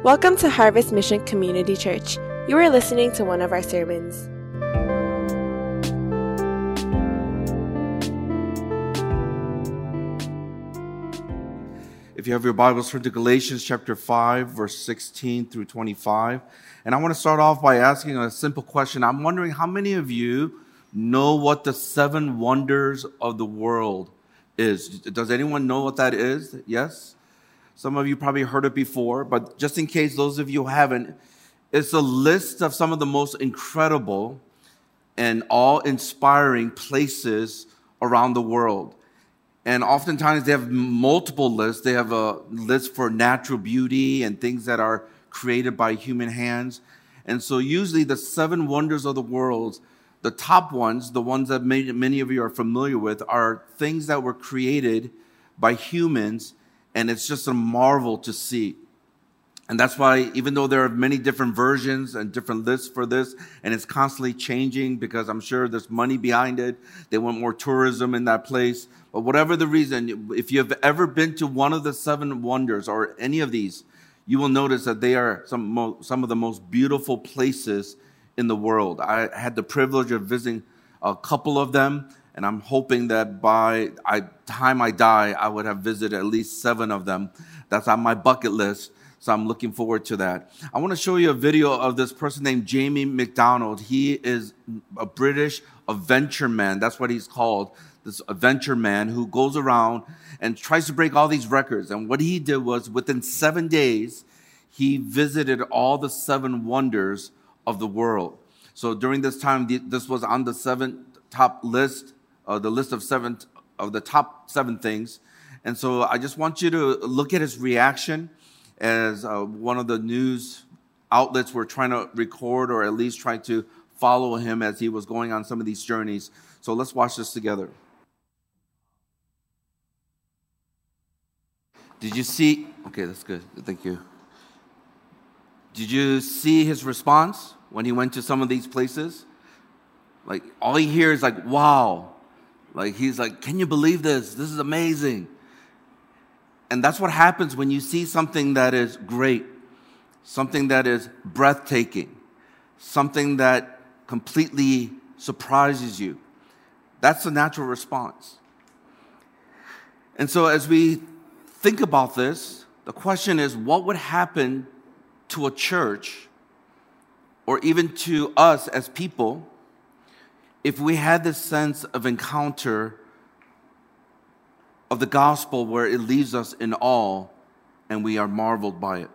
Welcome to Harvest Mission Community Church. You are listening to one of our sermons. If you have your Bibles, turn to Galatians chapter 5, verse 16 through 25. And I want to start off by asking a simple question. I'm wondering how many of you know what the 7 wonders of the world is? Does anyone know what that is? Yes? Some of you probably heard it before, but just in case those of you haven't, it's a list of some of the most incredible and awe-inspiring places around the world. And oftentimes they have multiple lists. They have a list for natural beauty and things that are created by human hands. And so usually the 7 wonders of the world, the top ones, the ones that many of you are familiar with, are things that were created by humans, and it's just a marvel to see. And that's why, even though there are many different versions and different lists for this, and it's constantly changing because I'm sure there's money behind it, they want more tourism in that place. But whatever the reason, if you've ever been to one of the 7 wonders or any of these, you will notice that they are some of the most beautiful places in the world. I had the privilege of visiting a couple of them, and I'm hoping that by the time I die, I would have visited at least 7 of them. That's on my bucket list, so I'm looking forward to that. I want to show you a video of this person named Jamie McDonald. He is a British adventure man. That's what he's called, this adventure man who goes around and tries to break all these records. And what he did was, within 7 days, he visited all the 7 wonders of the world. So during this time, this was on the 7 top list, the list of 7 of the top 7 things. And so I just want you to look at his reaction as one of the news outlets were trying to record or at least try to follow him as he was going on some of these journeys. So let's watch this together. Did you see? Okay, that's good. Thank you. Did you see his response when he went to some of these places? Like, all he hears is like, wow. Like, he's like, can you believe this? This is amazing. And that's what happens when you see something that is great, something that is breathtaking, something that completely surprises you. That's the natural response. And so as we think about this, the question is, what would happen to a church or even to us as people if we had this sense of encounter of the gospel where it leaves us in awe and we are marveled by it?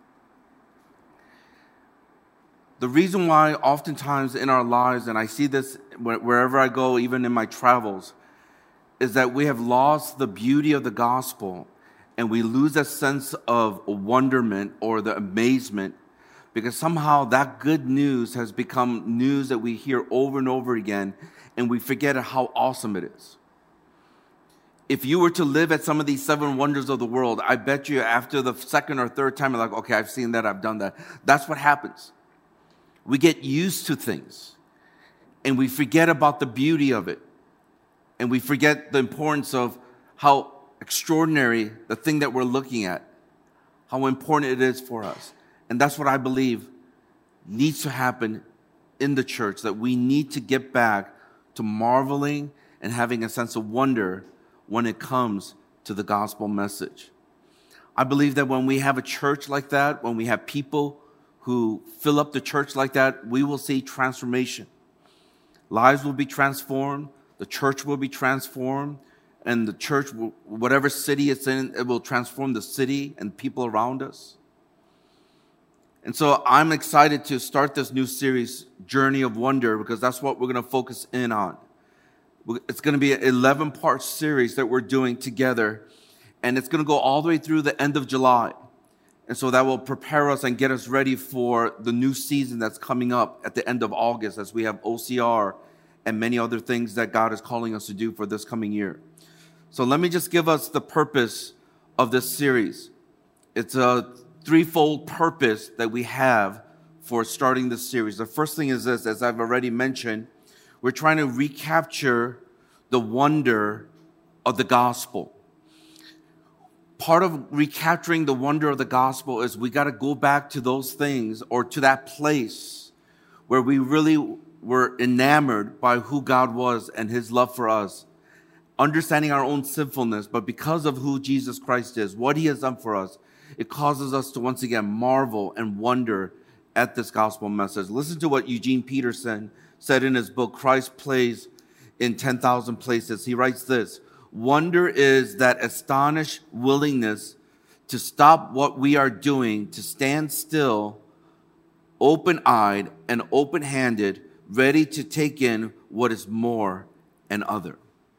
The reason why oftentimes in our lives, and I see this wherever I go, even in my travels, is that we have lost the beauty of the gospel and we lose a sense of wonderment or the amazement, because somehow that good news has become news that we hear over and over again, and we forget how awesome it is. If you were to live at some of these 7 wonders of the world, I bet you after the second or third time, you're like, okay, I've seen that, I've done that. That's what happens. We get used to things, and we forget about the beauty of it, and we forget the importance of how extraordinary the thing that we're looking at, how important it is for us. And that's what I believe needs to happen in the church, that we need to get back to marveling and having a sense of wonder when it comes to the gospel message. I believe that when we have a church like that, when we have people who fill up the church like that, we will see transformation. Lives will be transformed, the church will be transformed, and the church, whatever city it's in, it will transform the city and people around us. And so I'm excited to start this new series, Journey of Wonder, because that's what we're going to focus in on. It's going to be an 11-part series that we're doing together, and it's going to go all the way through the end of July. And so that will prepare us and get us ready for the new season that's coming up at the end of August, as we have OCR and many other things that God is calling us to do for this coming year. So let me just give us the purpose of this series. It's a threefold purpose that we have for starting this series. The first thing is this, as I've already mentioned, we're trying to recapture the wonder of the gospel. part of recapturing the wonder of the gospel is we got to go back to those things or to that place where we really were enamored by who God was and his love for us, understanding our own sinfulness, but because of who Jesus Christ is, what he has done for us, it causes us to once again marvel and wonder at this gospel message. Listen to what Eugene Peterson said in his book, Christ Plays in 10,000 Places. He writes this: wonder is that astonished willingness to stop what we are doing, to stand still, open-eyed and open-handed, ready to take in what is more and other.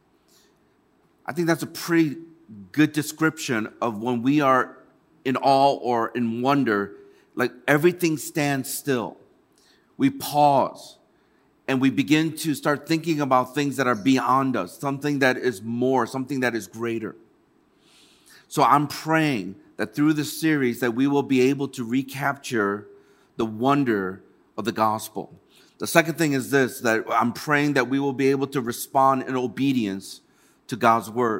I think that's a pretty good description of when we are in awe or in wonder, like everything stands still. We pause and we begin to start thinking about things that are beyond us, something that is more, something that is greater. So I'm praying that through this series that we will be able to recapture the wonder of the gospel. The second thing is this, that I'm praying that we will be able to respond in obedience to God's word.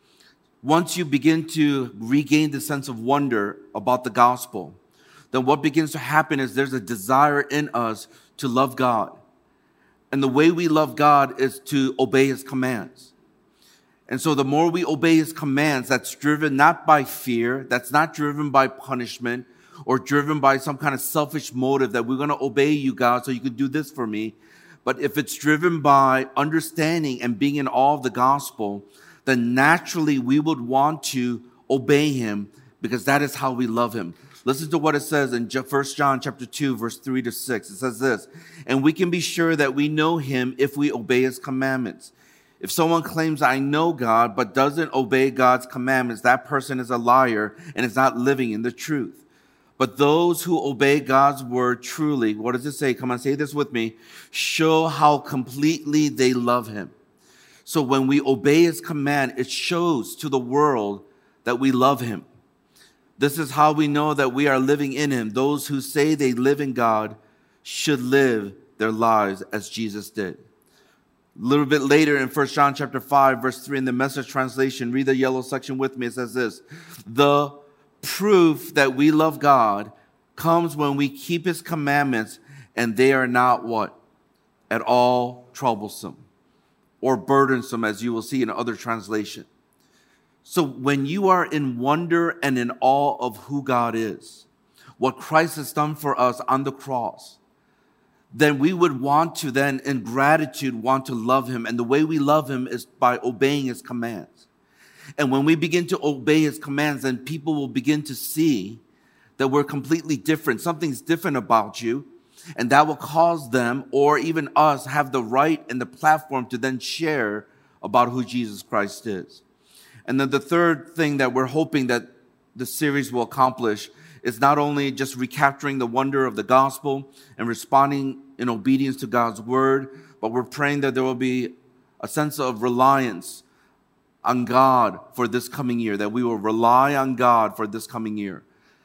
Once you begin to regain the sense of wonder about the gospel, then what begins to happen is there's a desire in us to love God. And the way we love God is to obey his commands. And so the more we obey his commands, that's driven not by fear, that's not driven by punishment, or driven by some kind of selfish motive that we're going to obey you, God, so you can do this for me. But if it's driven by understanding and being in awe of the gospel, then naturally we would want to obey him because that is how we love him. Listen to what it says in 1 John chapter 2, verse 3 to 6. It says this: and we can be sure that we know him if we obey his commandments. If someone claims, I know God, but doesn't obey God's commandments, that person is a liar and is not living in the truth. But those who obey God's word truly, what does it say? Come on, say this with me. Show how completely they love him. So when we obey his command, it shows to the world that we love him. This is how we know that we are living in him. Those who say they live in God should live their lives as Jesus did. A little bit later in 1 John chapter 5, verse 3 in the Message translation, read the yellow section with me. It says this: the proof that we love God comes when we keep his commandments, and they are not what? At all troublesome or burdensome, as you will see in other translation. So when you are in wonder and in awe of who God is, what Christ has done for us on the cross, then we would want to then, in gratitude, want to love him. And the way we love him is by obeying his commands. And when we begin to obey his commands, then people will begin to see that we're completely different. Something's different about you. And that will cause them, or even us, have the right and the platform to then share about who Jesus Christ is. And then the third thing that we're hoping that the series will accomplish is not only just recapturing the wonder of the gospel and responding in obedience to God's word, but we're praying that there will be a sense of reliance on God for this coming year, that we will rely on God for this coming year.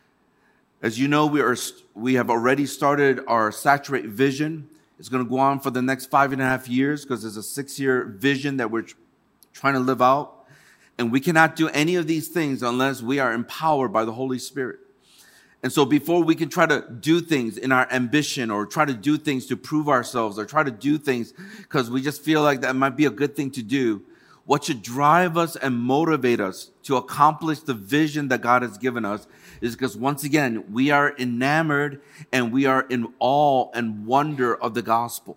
As you know, we have already started our Saturate vision. It's going to go on for the next 5.5 years because there's a 6-year vision that we're trying to live out. And we cannot do any of these things unless we are empowered by the Holy Spirit. And so before we can try to do things in our ambition or try to do things to prove ourselves or try to do things because we just feel like that might be a good thing to do, what should drive us and motivate us to accomplish the vision that God has given us is because, once again, we are enamored and we are in awe and wonder of the gospel.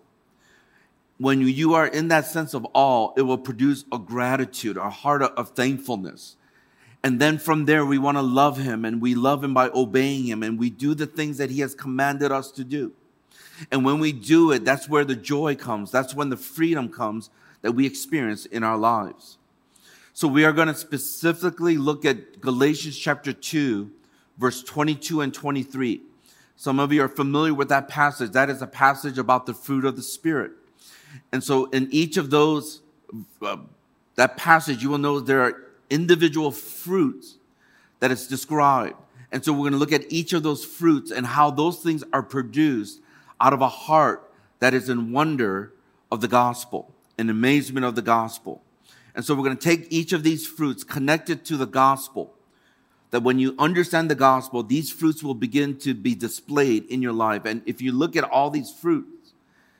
When you are in that sense of awe, it will produce a gratitude, a heart of thankfulness. And then from there, we want to love him, and we love him by obeying him, and we do the things that he has commanded us to do. And when we do it, that's where the joy comes. That's when the freedom comes that we experience in our lives. So we are going to specifically look at Galatians chapter 2, verse 22 and 23. Some of you are familiar with that passage. That is a passage about the fruit of the Spirit. And so in each of those, that passage, you will know there are individual fruits that is described. And so we're going to look at each of those fruits and how those things are produced out of a heart that is in wonder of the gospel, in amazement of the gospel. And so we're going to take each of these fruits connected to the gospel, that when you understand the gospel, these fruits will begin to be displayed in your life. And if you look at all these fruits,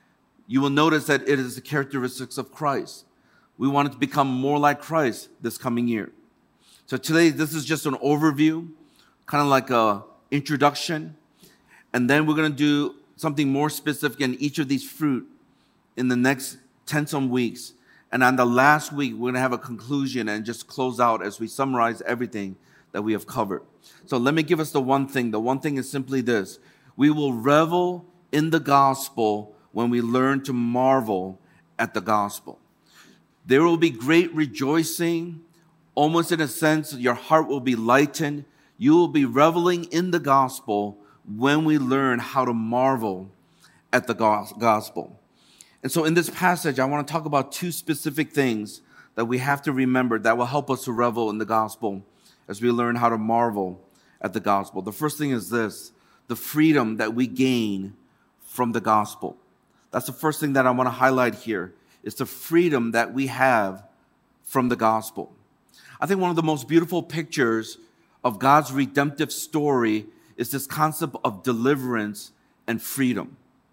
you will notice that it is the characteristics of Christ. We want it to become more like Christ this coming year. So today, this is just an overview, kind of like an introduction. And then we're going to do something more specific in each of these fruit in the next 10-some weeks. And on the last week, we're going to have a conclusion and just close out as we summarize everything that we have covered. So let me give us the one thing. The one thing is simply this. We will revel in the gospel when we learn to marvel at the gospel. There will be great rejoicing. Almost in a sense, your heart will be lightened. You will be reveling in the gospel when we learn how to marvel at the gospel. And so in this passage, I want to talk about two specific things that we have to remember that will help us to revel in the gospel as we learn how to marvel at the gospel. The first thing is this, the freedom that we gain from the gospel. That's the first thing that I want to highlight here, is the freedom that we have from the gospel. I think one of the most beautiful pictures of God's redemptive story is this concept of deliverance and freedom.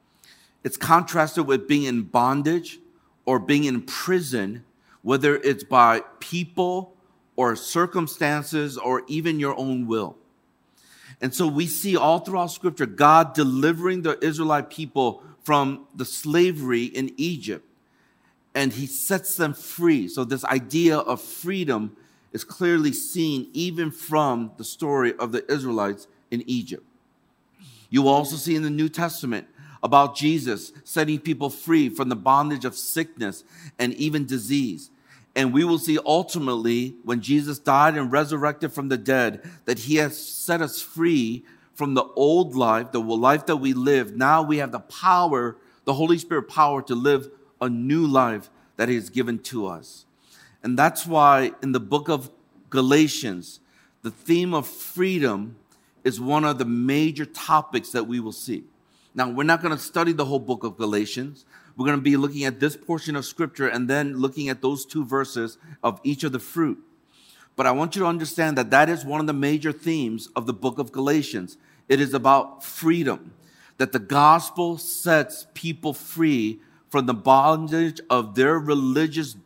It's contrasted with being in bondage or being in prison, whether it's by people or circumstances or even your own will. And so we see all throughout Scripture God delivering the Israelite people from the slavery in Egypt, and he sets them free. So this idea of freedom is clearly seen even from the story of the Israelites in Egypt. You will also see in the New Testament about Jesus setting people free from the bondage of sickness and even disease. And we will see ultimately when Jesus died and resurrected from the dead that he has set us free from the old life, the life that we lived. Now we have the power, the Holy Spirit power to live a new life that he has given to us. And that's why in the book of Galatians, the theme of freedom is one of the major topics that we will see. Now, we're not going to study the whole book of Galatians. We're going to be looking at this portion of Scripture and then looking at those two verses of each of the fruit. But I want you to understand that that is one of the major themes of the book of Galatians. It is about freedom, that the gospel sets people free from the bondage of their religious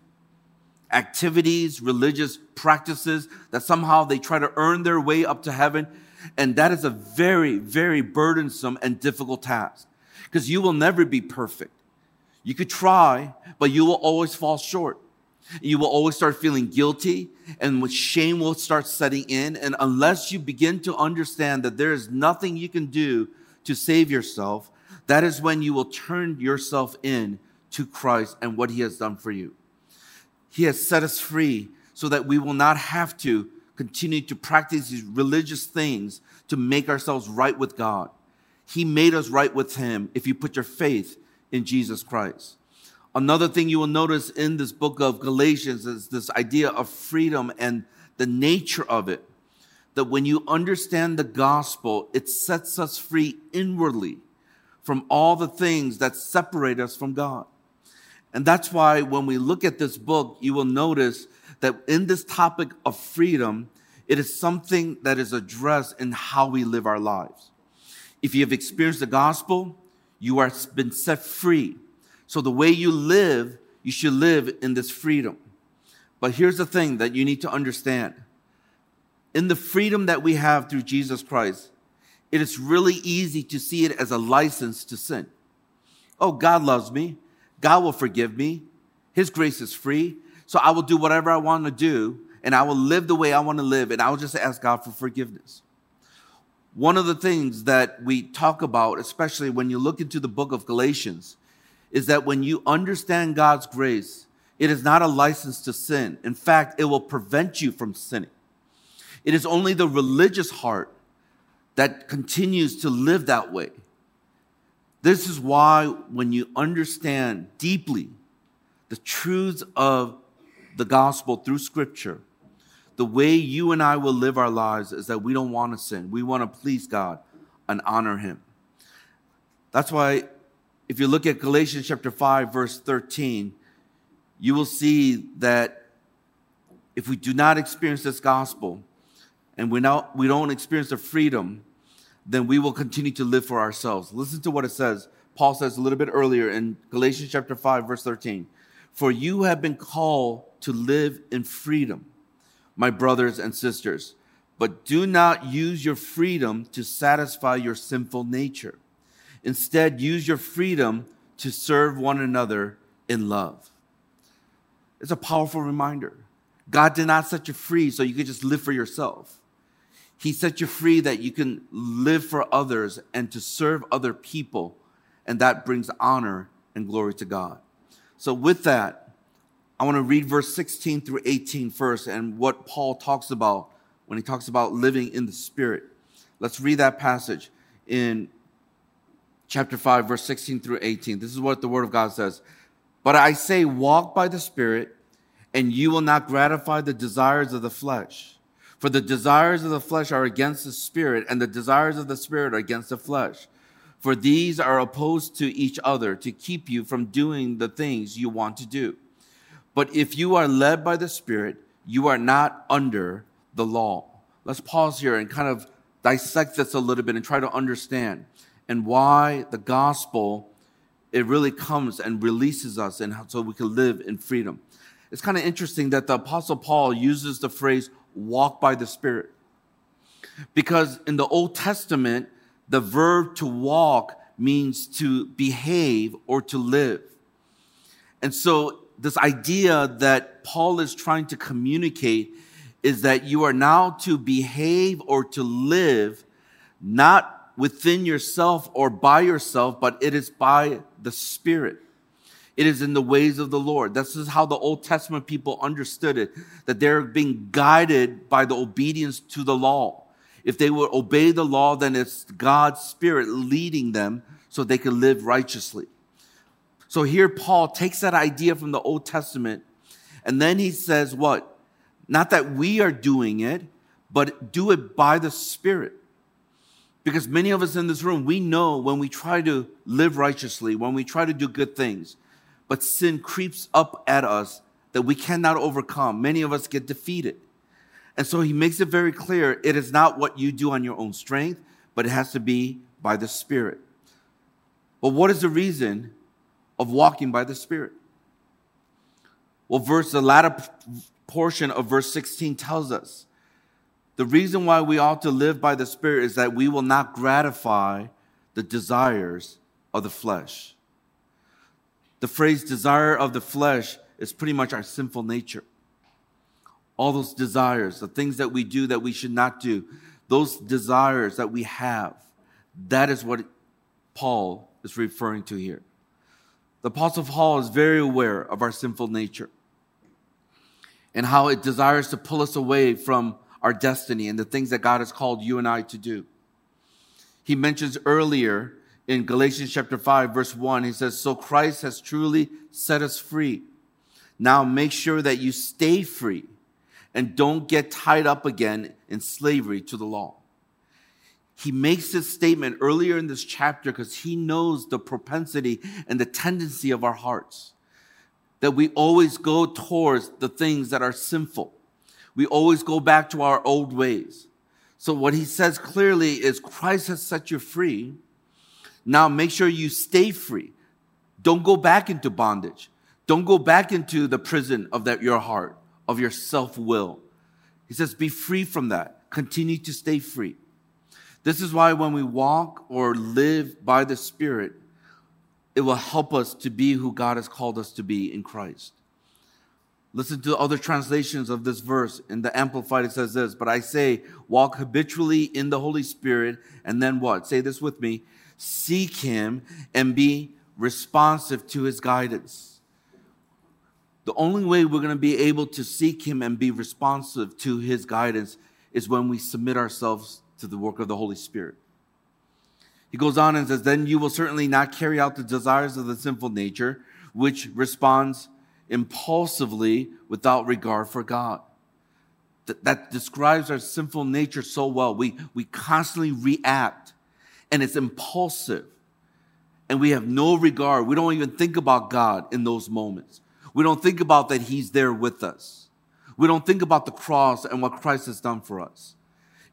activities, religious practices, that somehow they try to earn their way up to heaven. And that is a very, very burdensome and difficult task because you will never be perfect. You could try, but you will always fall short. You will always start feeling guilty, and shame will start setting in. And unless you begin to understand that there is nothing you can do to save yourself, that is when you will turn yourself in to Christ and what he has done for you. He has set us free so that we will not have to continue to practice these religious things to make ourselves right with God. He made us right with him if you put your faith in Jesus Christ. Another thing you will notice in this book of Galatians is this idea of freedom and the nature of it. That when you understand the gospel, it sets us free inwardly from all the things that separate us from God. And that's why when we look at this book, you will notice that in this topic of freedom, it is something that is addressed in how we live our lives. If you have experienced the gospel, you are been set free. So the way you live, you should live in this freedom. But here's the thing that you need to understand. In the freedom that we have through Jesus Christ, it is really easy to see it as a license to sin. Oh, God loves me. God will forgive me. His grace is free. So I will do whatever I want to do, and I will live the way I want to live, and I will just ask God for forgiveness. One of the things that we talk about, especially when you look into the book of Galatians, is that when you understand God's grace, it is not a license to sin. In fact, it will prevent you from sinning. It is only the religious heart that continues to live that way. This is why when you understand deeply the truths of the gospel through Scripture, the way you and I will live our lives is that we don't want to sin. We want to please God and honor him. That's why if you look at Galatians chapter 5, verse 13, you will see that if we do not experience this gospel and we don't experience the freedom, then we will continue to live for ourselves. Listen to what it says. Paul says a little bit earlier in Galatians chapter 5, verse 13. For you have been called to live in freedom, my brothers and sisters, but do not use your freedom to satisfy your sinful nature. Instead, use your freedom to serve one another in love. It's a powerful reminder. God did not set you free so you could just live for yourself. He set you free that you can live for others and to serve other people, and that brings honor and glory to God. So with that, I want to read verse 16 through 18 first, and what Paul talks about when he talks about living in the Spirit. Let's read that passage in chapter 5, verse 16 through 18. This is what the Word of God says. But I say, walk by the Spirit, and you will not gratify the desires of the flesh. For the desires of the flesh are against the Spirit, and the desires of the Spirit are against the flesh. For these are opposed to each other to keep you from doing the things you want to do. But if you are led by the Spirit, you are not under the law. Let's pause here and kind of dissect this a little bit and try to understand and why the gospel, it really comes and releases us and so we can live in freedom. It's kind of interesting that the Apostle Paul uses the phrase walk by the Spirit, because in the Old Testament, the verb to walk means to behave or to live. And so this idea that Paul is trying to communicate is that you are now to behave or to live not within yourself or by yourself, but it is by the Spirit. It is in the ways of the Lord. This is how the Old Testament people understood it, that they're being guided by the obedience to the law. If they would obey the law, then it's God's Spirit leading them so they can live righteously. So here Paul takes that idea from the Old Testament, and then he says what? Not that we are doing it, but do it by the Spirit. Because many of us in this room, we know when we try to live righteously, when we try to do good things, but sin creeps up at us that we cannot overcome. Many of us get defeated. And so he makes it very clear, it is not what you do on your own strength, but it has to be by the Spirit. But what is the reason of walking by the Spirit? Well, the latter portion of verse 16 tells us the reason why we ought to live by the Spirit is that we will not gratify the desires of the flesh. The phrase desire of the flesh is pretty much our sinful nature. All those desires, the things that we do that we should not do, those desires that we have, that is what Paul is referring to here. The Apostle Paul is very aware of our sinful nature and how it desires to pull us away from our destiny and the things that God has called you and I to do. He mentions earlier in Galatians chapter 5, verse 1, he says, so Christ has truly set us free. Now make sure that you stay free and don't get tied up again in slavery to the law. He makes this statement earlier in this chapter because he knows the propensity and the tendency of our hearts, that we always go towards the things that are sinful. We always go back to our old ways. So what he says clearly is Christ has set you free. Now make sure you stay free. Don't go back into bondage. Don't go back into the prison of your heart, of your self-will. He says, be free from that. Continue to stay free. This is why when we walk or live by the Spirit, it will help us to be who God has called us to be in Christ. Listen to other translations of this verse. In the Amplified, it says this, but I say, walk habitually in the Holy Spirit, and then what? Say this with me. Seek Him and be responsive to His guidance. The only way we're going to be able to seek Him and be responsive to His guidance is when we submit ourselves to the work of the Holy Spirit. He goes on and says, then you will certainly not carry out the desires of the sinful nature, which responds impulsively without regard for God. That describes our sinful nature so well. We constantly react, and it's impulsive, and we have no regard. We don't even think about God in those moments. We don't think about that He's there with us. We don't think about the cross and what Christ has done for us.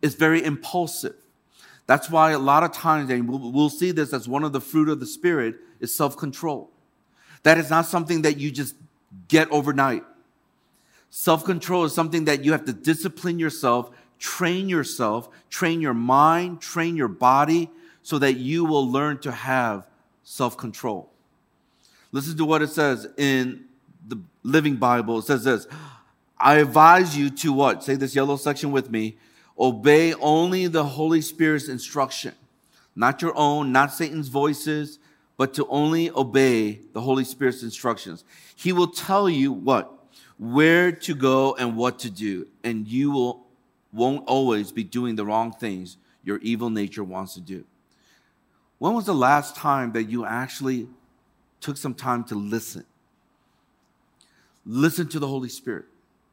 It's very impulsive. That's why a lot of times, and we'll see this as one of the fruit of the Spirit, is self-control. That is not something that you just get overnight. Self-control is something that you have to discipline yourself, train your mind, train your body, so that you will learn to have self-control. Listen to what it says in the Living Bible. It says this, I advise you to what? Say this yellow section with me. Obey only the Holy Spirit's instruction. Not your own, not Satan's voices, but to only obey the Holy Spirit's instructions. He will tell you what? Where to go and what to do. And you won't always be doing the wrong things your evil nature wants to do. When was the last time that you actually took some time to listen? Listen to the Holy Spirit.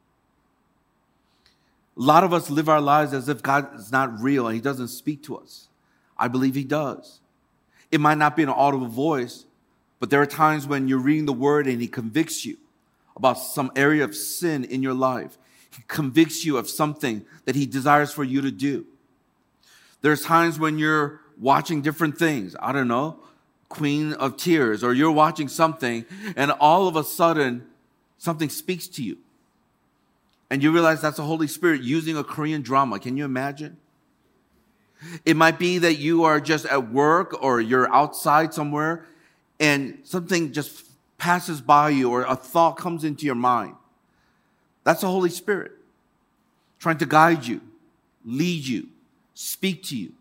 A lot of us live our lives as if God is not real and He doesn't speak to us. I believe He does. It might not be an audible voice, but there are times when you're reading the Word and He convicts you about some area of sin in your life. He convicts you of something that He desires for you to do. There's times when you're watching different things. I don't know, Queen of Tears, or you're watching something and all of a sudden something speaks to you. And you realize that's the Holy Spirit using a Korean drama. Can you imagine? It might be that you are just at work or you're outside somewhere and something just passes by you or a thought comes into your mind. That's the Holy Spirit trying to guide you, lead you, speak to you.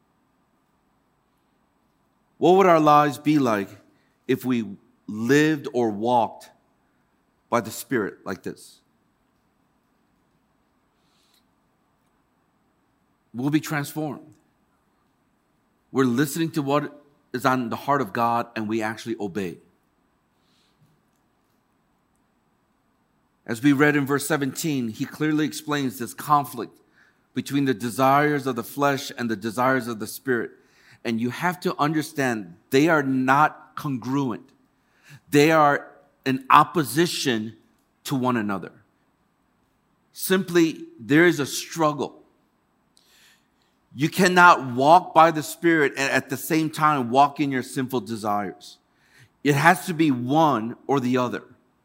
What would our lives be like if we lived or walked by the Spirit like this? We'll be transformed. We're listening to what is on the heart of God and we actually obey. As we read in verse 17, he clearly explains this conflict between the desires of the flesh and the desires of the Spirit. And you have to understand they are not congruent. They are in opposition to one another. Simply, there is a struggle. You cannot walk by the Spirit and at the same time walk in your sinful desires. It has to be one or the other.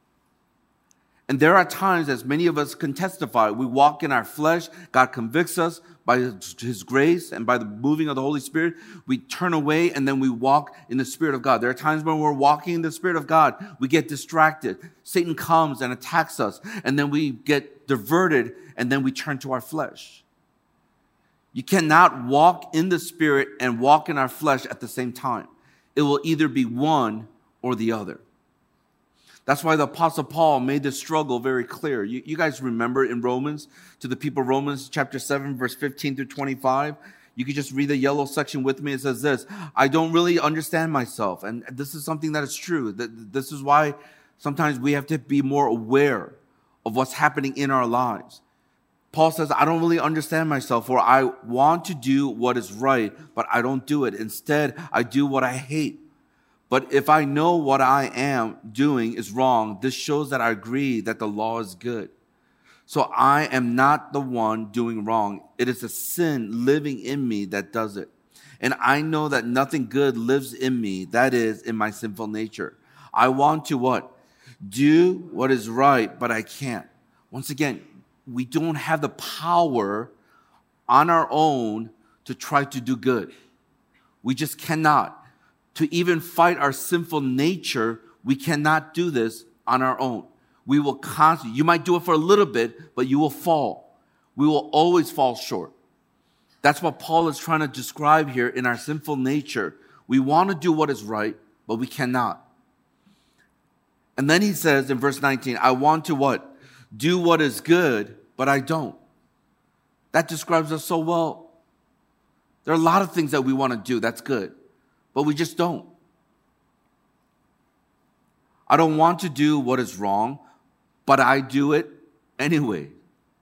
And there are times, as many of us can testify, we walk in our flesh. God convicts us by His grace and by the moving of the Holy Spirit. We turn away and then we walk in the Spirit of God. There are times when we're walking in the Spirit of God, we get distracted. Satan comes and attacks us, and then we get diverted, and then we turn to our flesh. You cannot walk in the Spirit and walk in our flesh at the same time. It will either be one or the other. That's why the Apostle Paul made this struggle very clear. You guys remember in Romans, to the people, Romans chapter 7, verse 15 through 25. You could just read the yellow section with me. It says this, I don't really understand myself. And this is something that is true. This is why sometimes we have to be more aware of what's happening in our lives. Paul says, I don't really understand myself, for I want to do what is right, but I don't do it. Instead, I do what I hate. But if I know what I am doing is wrong, this shows that I agree that the law is good. So I am not the one doing wrong. It is the sin living in me that does it. And I know that nothing good lives in me, that is, in my sinful nature. I want to what? Do what is right, but I can't. Once again, we don't have the power on our own to try to do good. We just cannot. To even fight our sinful nature, we cannot do this on our own. We will constantly, you might do it for a little bit, but you will fall. We will always fall short. That's what Paul is trying to describe here in our sinful nature. We want to do what is right, but we cannot. And then he says in verse 19, I want to what? Do what is good, but I don't. That describes us so well. There are a lot of things that we want to do. That's good. But we just don't. I don't want to do what is wrong, but I do it anyway.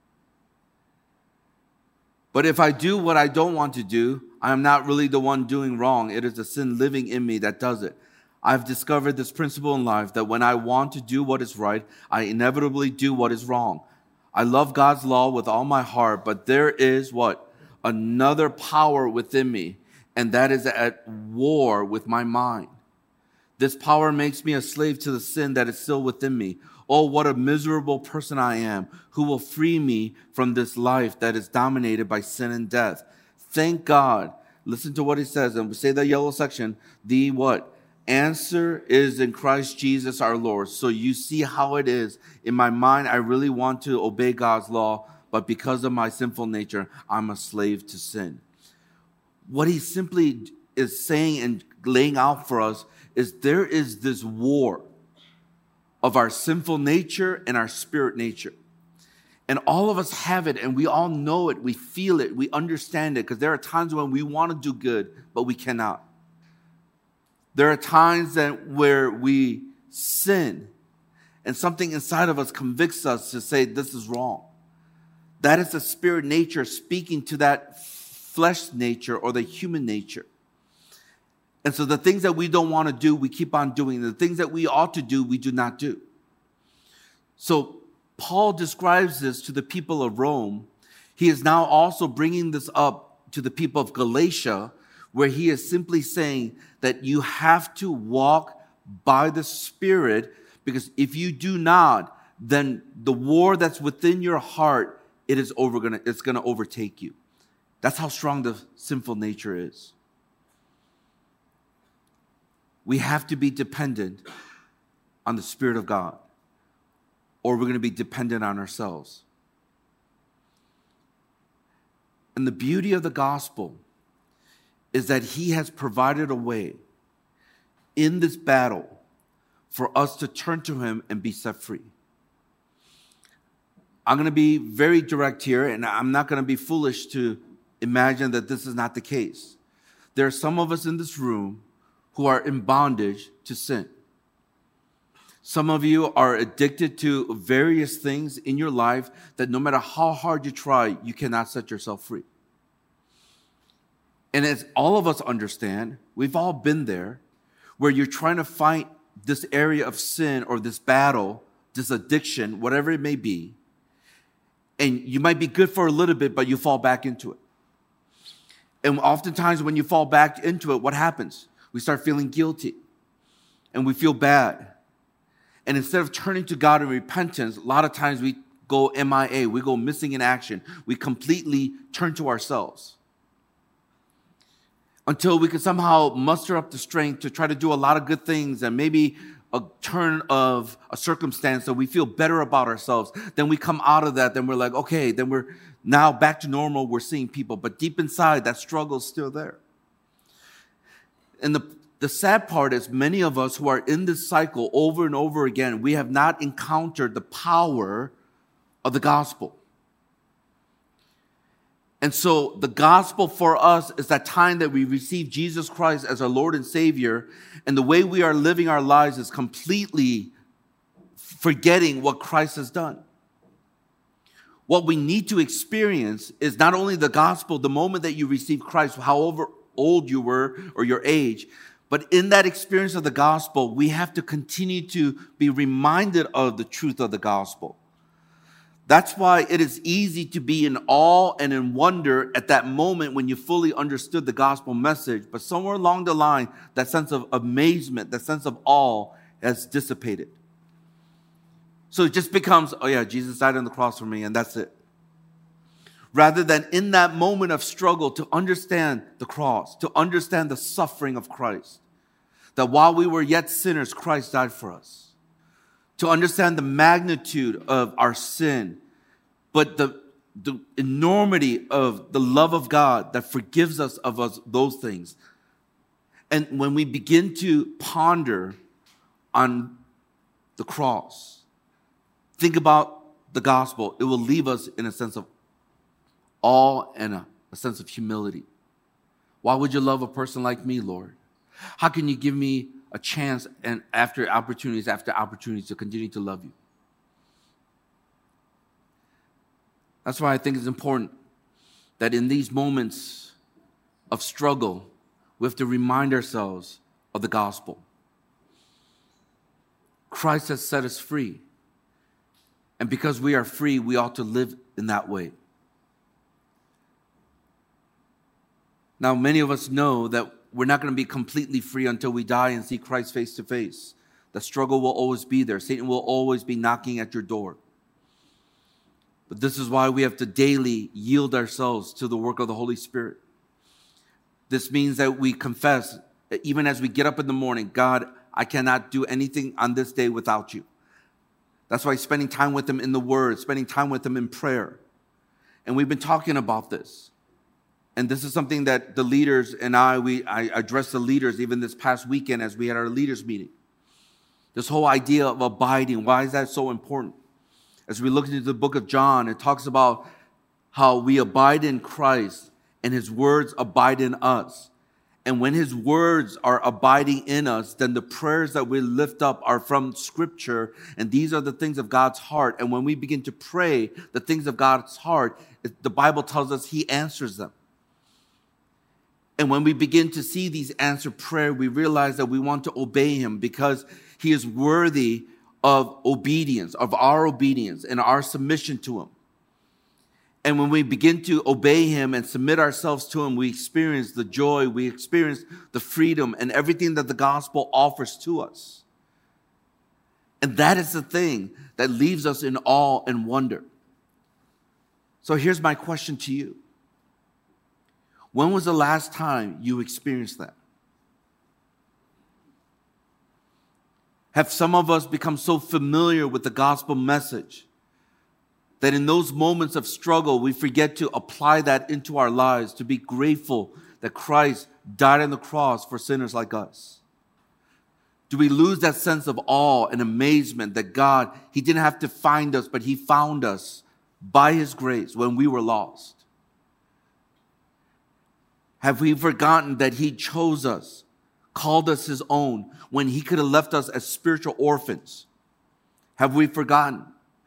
But if I do what I don't want to do, I am not really the one doing wrong. It is the sin living in me that does it. I've discovered this principle in life that when I want to do what is right, I inevitably do what is wrong. I love God's law with all my heart, but there is what? another power within me, and that is at war with my mind. This power makes me a slave to the sin that is still within me. Oh, what a miserable person I am. Who will free me from this life that is dominated by sin and death? Thank God. Listen to what he says, and we say the yellow section. The what? Answer is in Christ Jesus our Lord. So you see how it is. In my mind, I really want to obey God's law, but because of my sinful nature, I'm a slave to sin. What he simply is saying and laying out for us is there is this war of our sinful nature and our spirit nature. And all of us have it, and we all know it, we feel it, we understand it, because there are times when we want to do good, but we cannot. There are times where we sin, and something inside of us convicts us to say, this is wrong. That is the spirit nature speaking to that flesh nature or the human nature. And so the things that we don't want to do, we keep on doing. The things that we ought to do, we do not do. So Paul describes this to the people of Rome. He is now also bringing this up to the people of Galatia, where he is simply saying that you have to walk by the Spirit, because if you do not, then the war that's within your heart, it's going to overtake you. That's how strong the sinful nature is. We have to be dependent on the Spirit of God, or we're going to be dependent on ourselves. And the beauty of the gospel is that he has provided a way in this battle for us to turn to him and be set free. I'm going to be very direct here, and I'm not going to be foolish to imagine that this is not the case. There are some of us in this room who are in bondage to sin. Some of you are addicted to various things in your life that no matter how hard you try, you cannot set yourself free. And as all of us understand, we've all been there, where you're trying to fight this area of sin or this battle, this addiction, whatever it may be, and you might be good for a little bit, but you fall back into it. And oftentimes when you fall back into it, what happens? We start feeling guilty, and we feel bad. And instead of turning to God in repentance, a lot of times we go MIA, we go missing in action. We completely turn to ourselves until we can somehow muster up the strength to try to do a lot of good things, and maybe a turn of a circumstance so we feel better about ourselves. Then we come out of that, then we're like, okay, then we're now back to normal, we're seeing people. But deep inside, that struggle is still there. And the sad part is many of us who are in this cycle over and over again, we have not encountered the power of the gospel. And so the gospel for us is that time that we receive Jesus Christ as our Lord and Savior, and the way we are living our lives is completely forgetting what Christ has done. What we need to experience is not only the gospel, the moment that you receive Christ, however old you were or your age, but in that experience of the gospel, we have to continue to be reminded of the truth of the gospel. That's why it is easy to be in awe and in wonder at that moment when you fully understood the gospel message. But somewhere along the line, that sense of amazement, that sense of awe has dissipated. So it just becomes, oh yeah, Jesus died on the cross for me, and that's it. Rather than in that moment of struggle to understand the cross, to understand the suffering of Christ. That while we were yet sinners, Christ died for us. To understand the magnitude of our sin, but the enormity of the love of God that forgives us of those things. And when we begin to ponder on the cross, think about the gospel, it will leave us in a sense of awe and a sense of humility. Why would you love a person like me, Lord? How can you give me a chance and after opportunities to continue to love you? That's why I think it's important that in these moments of struggle, we have to remind ourselves of the gospel. Christ has set us free. And because we are free, we ought to live in that way. Now, many of us know that we're not going to be completely free until we die and see Christ face to face. The struggle will always be there. Satan will always be knocking at your door. But this is why we have to daily yield ourselves to the work of the Holy Spirit. This means that we confess, even as we get up in the morning, God, I cannot do anything on this day without you. That's why spending time with him in the Word, spending time with him in prayer. And we've been talking about this. And this is something that the leaders and I addressed the leaders even this past weekend as we had our leaders meeting. This whole idea of abiding, why is that so important? As we look into the book of John, it talks about how we abide in Christ and his words abide in us. And when his words are abiding in us, then the prayers that we lift up are from Scripture, and these are the things of God's heart. And when we begin to pray the things of God's heart, the Bible tells us he answers them. And when we begin to see these answered prayer, we realize that we want to obey him because he is worthy of obedience, of our obedience and our submission to him. And when we begin to obey him and submit ourselves to him, we experience the joy, we experience the freedom and everything that the gospel offers to us. And that is the thing that leaves us in awe and wonder. So here's my question to you. When was the last time you experienced that? Have some of us become so familiar with the gospel message that in those moments of struggle, we forget to apply that into our lives, to be grateful that Christ died on the cross for sinners like us? Do we lose that sense of awe and amazement that God, he didn't have to find us, but he found us by his grace when we were lost? Have we forgotten that he chose us, called us his own, when he could have left us as spiritual orphans? Have we forgotten?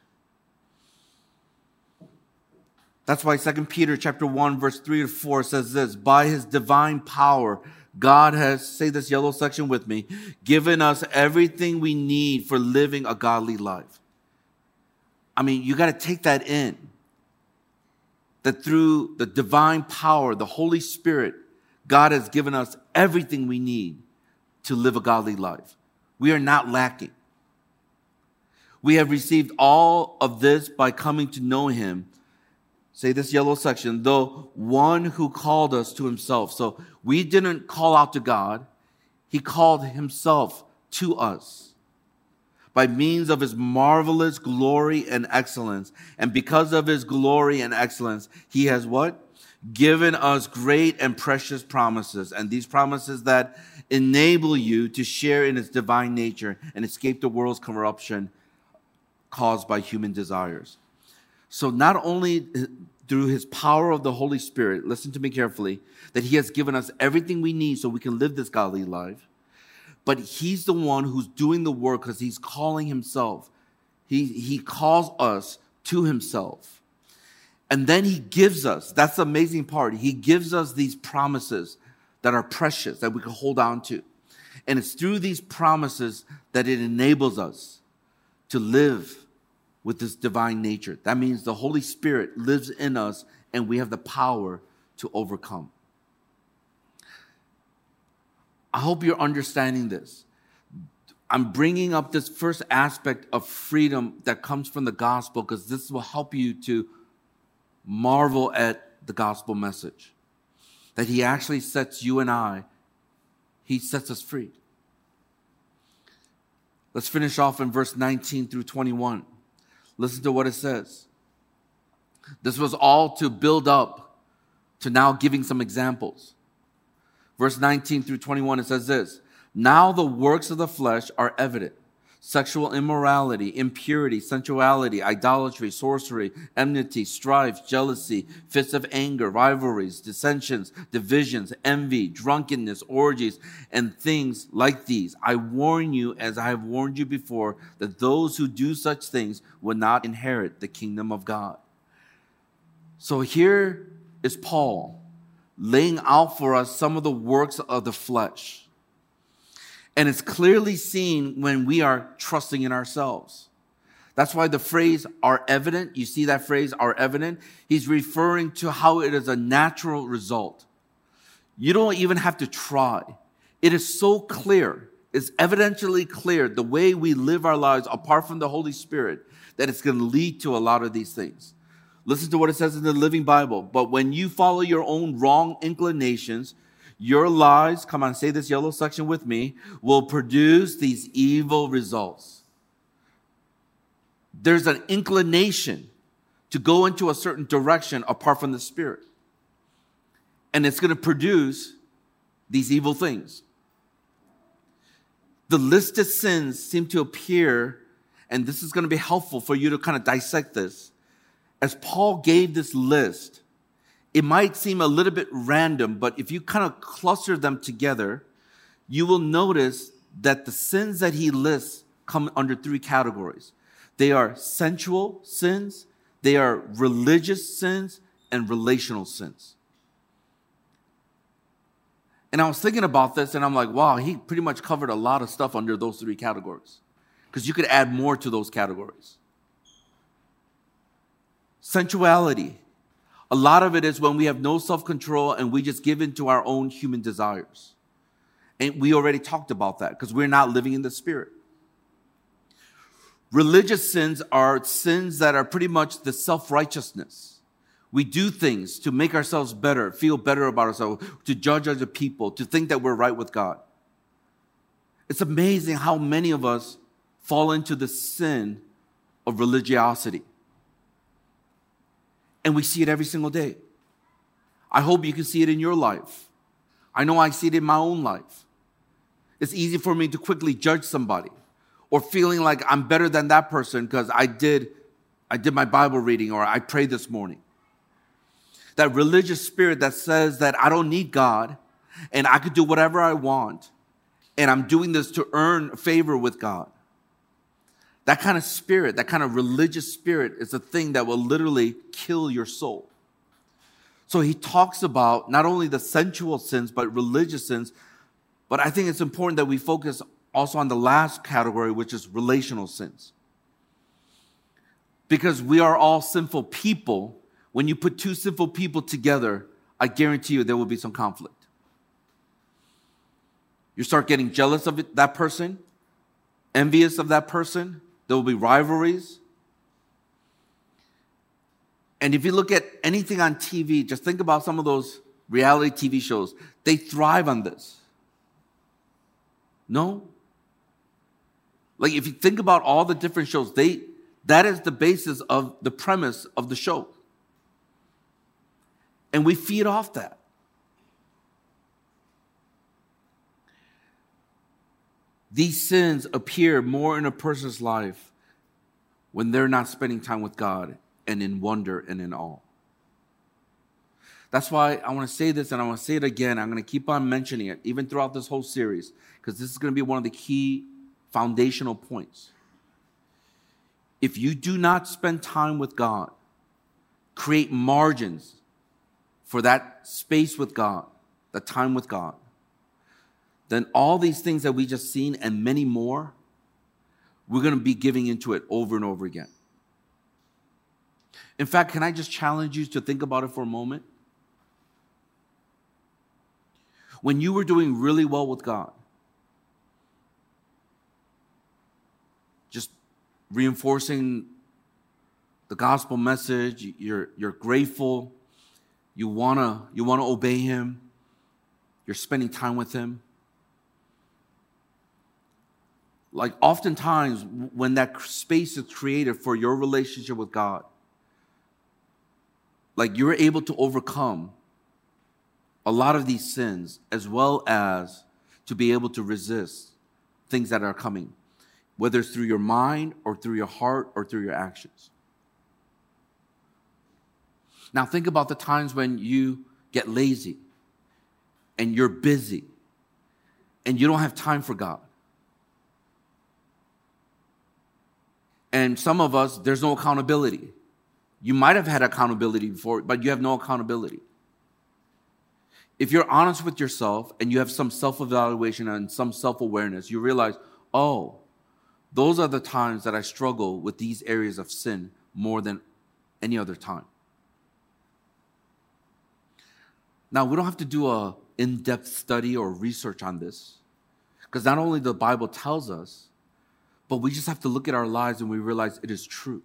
That's why 2 Peter chapter 1, verse 3 to 4 says this: by his divine power, God has, say this yellow section with me, given us everything we need for living a godly life. I mean, you got to take that in. That through the divine power, the Holy Spirit, God has given us everything we need to live a godly life. We are not lacking. We have received all of this by coming to know him. Say this yellow section, the one who called us to himself. So we didn't call out to God. He called himself to us by means of his marvelous glory and excellence. And because of his glory and excellence, he has what? Given us great and precious promises. And these promises that enable you to share in his divine nature and escape the world's corruption caused by human desires. So not only through his power of the Holy Spirit, listen to me carefully, that he has given us everything we need so we can live this godly life, but he's the one who's doing the work because he's calling himself. He calls us to himself. And then he gives us, that's the amazing part, he gives us these promises that are precious, that we can hold on to. And it's through these promises that it enables us to live with this divine nature. That means the Holy Spirit lives in us and we have the power to overcome. I hope you're understanding this. I'm bringing up this first aspect of freedom that comes from the gospel because this will help you to marvel at the gospel message. That he actually sets you and I, he sets us free. Let's finish off in verse 19 through 21. Listen to what it says. This was all to build up to now giving some examples. Verse 19 through 21, it says this: now the works of the flesh are evident: sexual immorality, impurity, sensuality, idolatry, sorcery, enmity, strife, jealousy, fits of anger, rivalries, dissensions, divisions, envy, drunkenness, orgies, and things like these. I warn you, as I have warned you before, that those who do such things will not inherit the kingdom of God. So here is Paul laying out for us some of the works of the flesh. And it's clearly seen when we are trusting in ourselves. That's why the phrase "are evident," you see that phrase "are evident"? He's referring to how it is a natural result. You don't even have to try. It is so clear. It's evidentially clear the way we live our lives apart from the Holy Spirit that it's going to lead to a lot of these things. Listen to what it says in the Living Bible. But when you follow your own wrong inclinations, your lives, come on, say this yellow section with me, will produce these evil results. There's an inclination to go into a certain direction apart from the Spirit. And it's going to produce these evil things. The listed sins seem to appear, and this is going to be helpful for you to kind of dissect this. As Paul gave this list, it might seem a little bit random, but if you kind of cluster them together, you will notice that the sins that he lists come under three categories. They are sensual sins, they are religious sins, and relational sins. And I was thinking about this, and I'm like, wow, he pretty much covered a lot of stuff under those three categories. Because you could add more to those categories. Sensuality. A lot of it is when we have no self-control and we just give in to our own human desires. And we already talked about that because we're not living in the Spirit. Religious sins are sins that are pretty much the self-righteousness. We do things to make ourselves better, feel better about ourselves, to judge other people, to think that we're right with God. It's amazing how many of us fall into the sin of religiosity. And we see it every single day. I hope you can see it in your life. I know I see it in my own life. It's easy for me to quickly judge somebody or feeling like I'm better than that person because I did my Bible reading or I prayed this morning. That religious spirit that says that I don't need God and I could do whatever I want and I'm doing this to earn favor with God. That kind of spirit, that kind of religious spirit is a thing that will literally kill your soul. So he talks about not only the sensual sins, but religious sins. But I think it's important that we focus also on the last category, which is relational sins. Because we are all sinful people. When you put two sinful people together, I guarantee you there will be some conflict. You start getting jealous of that person, envious of that person. There will be rivalries. And if you look at anything on TV, just think about some of those reality TV shows. They thrive on this. No? Like if you think about all the different shows, that is the basis of the premise of the show. And we feed off that. These sins appear more in a person's life when they're not spending time with God and in wonder and in awe. That's why I want to say this and I want to say it again. I'm going to keep on mentioning it even throughout this whole series because this is going to be one of the key foundational points. If you do not spend time with God, create margins for that space with God, the time with God, then all these things that we just seen and many more, we're going to be giving into it over and over again. In fact, can I just challenge you to think about it for a moment? When you were doing really well with God, just reinforcing the gospel message, you're grateful, you wanna obey Him, you're spending time with Him. Like oftentimes when that space is created for your relationship with God, like you're able to overcome a lot of these sins as well as to be able to resist things that are coming, whether it's through your mind or through your heart or through your actions. Now think about the times when you get lazy and you're busy and you don't have time for God. And some of us, there's no accountability. You might have had accountability before, but you have no accountability. If you're honest with yourself and you have some self-evaluation and some self-awareness, you realize, oh, those are the times that I struggle with these areas of sin more than any other time. Now, we don't have to do a in-depth study or research on this. Because not only the Bible tells us, but we just have to look at our lives and we realize it is true.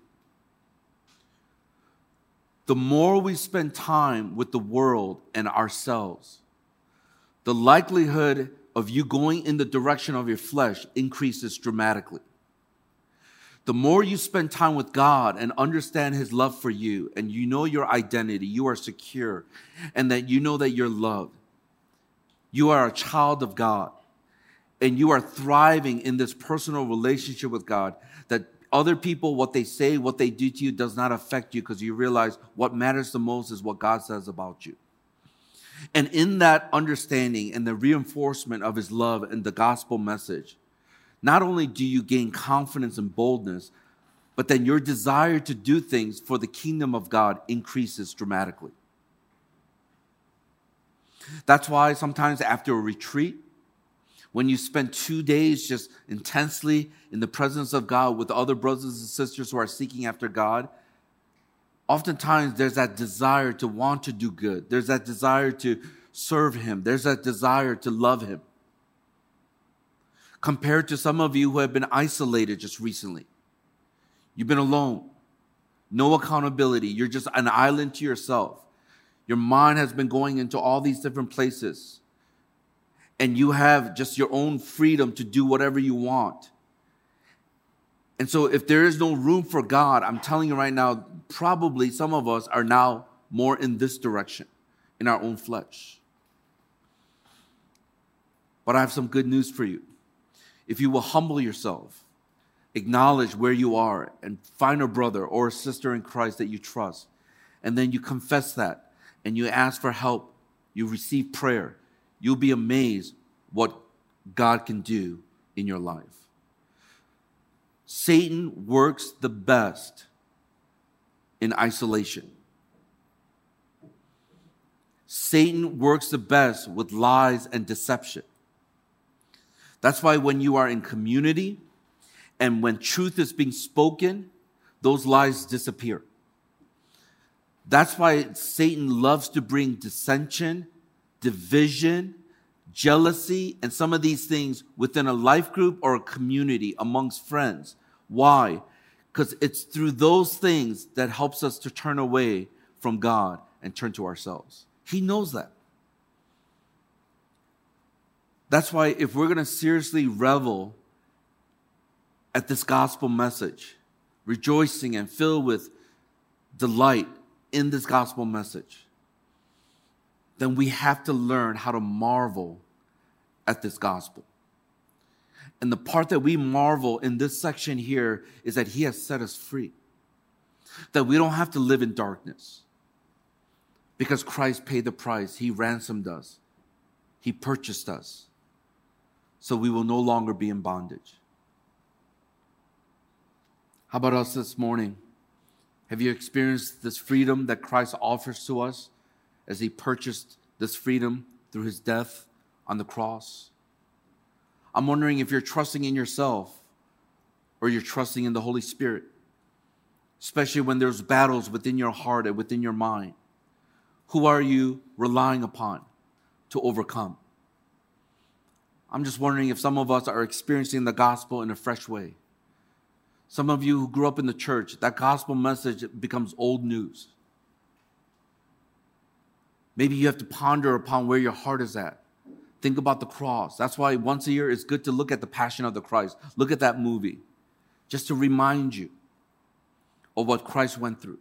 The more we spend time with the world and ourselves, the likelihood of you going in the direction of your flesh increases dramatically. The more you spend time with God and understand His love for you, and you know your identity, you are secure, and that you know that you're loved, you are a child of God, and you are thriving in this personal relationship with God, that other people, what they say, what they do to you does not affect you, because you realize what matters the most is what God says about you. And in that understanding and the reinforcement of His love and the gospel message, not only do you gain confidence and boldness, but then your desire to do things for the kingdom of God increases dramatically. That's why sometimes after a retreat, when you spend 2 days just intensely in the presence of God with other brothers and sisters who are seeking after God, oftentimes there's that desire to want to do good. There's that desire to serve Him. There's that desire to love Him. Compared to some of you who have been isolated just recently. You've been alone. No accountability. You're just an island to yourself. Your mind has been going into all these different places. And you have just your own freedom to do whatever you want. And so if there is no room for God, I'm telling you right now, probably some of us are now more in this direction, in our own flesh. But I have some good news for you. If you will humble yourself, acknowledge where you are, and find a brother or a sister in Christ that you trust, and then you confess that, and you ask for help, you receive prayer, you'll be amazed what God can do in your life. Satan works the best in isolation. Satan works the best with lies and deception. That's why when you are in community and when truth is being spoken, those lies disappear. That's why Satan loves to bring dissension, division, jealousy, and some of these things within a life group or a community amongst friends. Why? Because it's through those things that helps us to turn away from God and turn to ourselves. He knows that. That's why if we're going to seriously revel at this gospel message, rejoicing and filled with delight in this gospel message, then we have to learn how to marvel at this gospel. And the part that we marvel in this section here is that He has set us free. That we don't have to live in darkness. Because Christ paid the price. He ransomed us. He purchased us. So we will no longer be in bondage. How about us this morning? Have you experienced this freedom that Christ offers to us as He purchased this freedom through His death on the cross? I'm wondering if you're trusting in yourself or you're trusting in the Holy Spirit, especially when there's battles within your heart and within your mind. Who are you relying upon to overcome? I'm just wondering if some of us are experiencing the gospel in a fresh way. Some of you who grew up in the church, that gospel message becomes old news. Maybe you have to ponder upon where your heart is at. Think about the cross. That's why once a year it's good to look at the Passion of the Christ. Look at that movie, just to remind you of what Christ went through.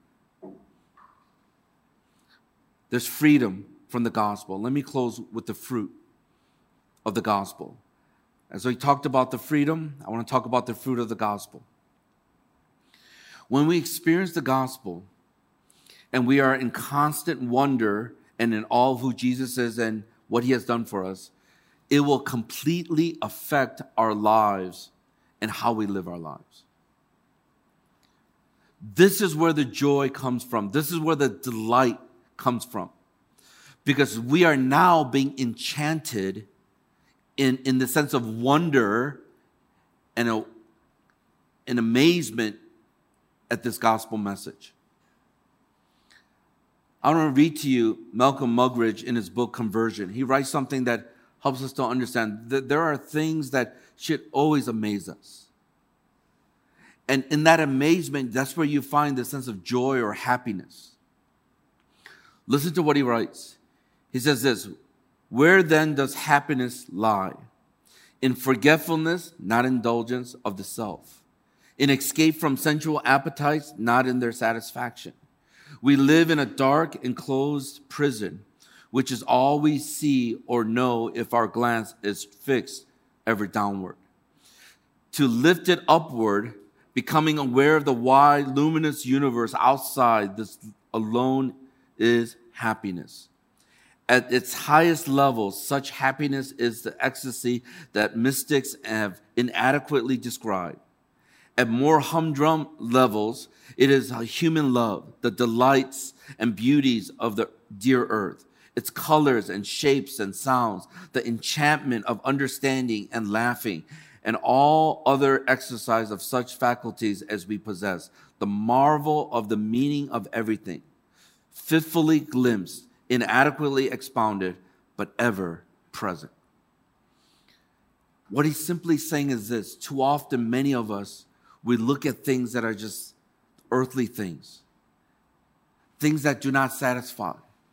There's freedom from the gospel. Let me close with the fruit of the gospel. As we talked about the freedom, I want to talk about the fruit of the gospel. When we experience the gospel and we are in constant wonder and in awe of who Jesus is and what He has done for us, it will completely affect our lives and how we live our lives. This is where the joy comes from. This is where the delight comes from. Because we are now being enchanted in the sense of wonder and amazement at this gospel message. I want to read to you Malcolm Muggeridge in his book Conversion. He writes something that helps us to understand that there are things that should always amaze us. And in that amazement, that's where you find the sense of joy or happiness. Listen to what he writes. He says this, where then does happiness lie? In forgetfulness, not indulgence of the self. In escape from sensual appetites, not in their satisfaction. We live in a dark, enclosed prison, which is all we see or know if our glance is fixed ever downward. To lift it upward, becoming aware of the wide, luminous universe outside this alone is happiness. At its highest level, such happiness is the ecstasy that mystics have inadequately described. At more humdrum levels, it is a human love, the delights and beauties of the dear earth, its colors and shapes and sounds, the enchantment of understanding and laughing, and all other exercise of such faculties as we possess, the marvel of the meaning of everything, fitfully glimpsed, inadequately expounded, but ever present. What he's simply saying is this: too often, many of us, we look at things that are just earthly things that do not satisfy.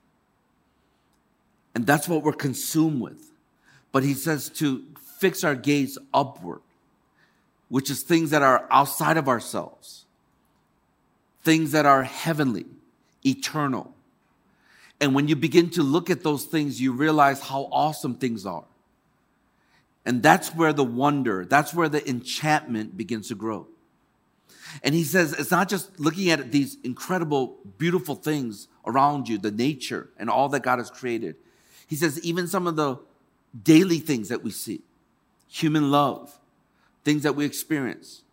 And that's what we're consumed with. But he says to fix our gaze upward, which is things that are outside of ourselves, things that are heavenly, eternal. And when you begin to look at those things, you realize how awesome things are. And that's where the wonder, that's where the enchantment begins to grow. And he says it's not just looking at these incredible, beautiful things around you, the nature and all that God has created. He says even some of the daily things that we see, human love, things that we experience.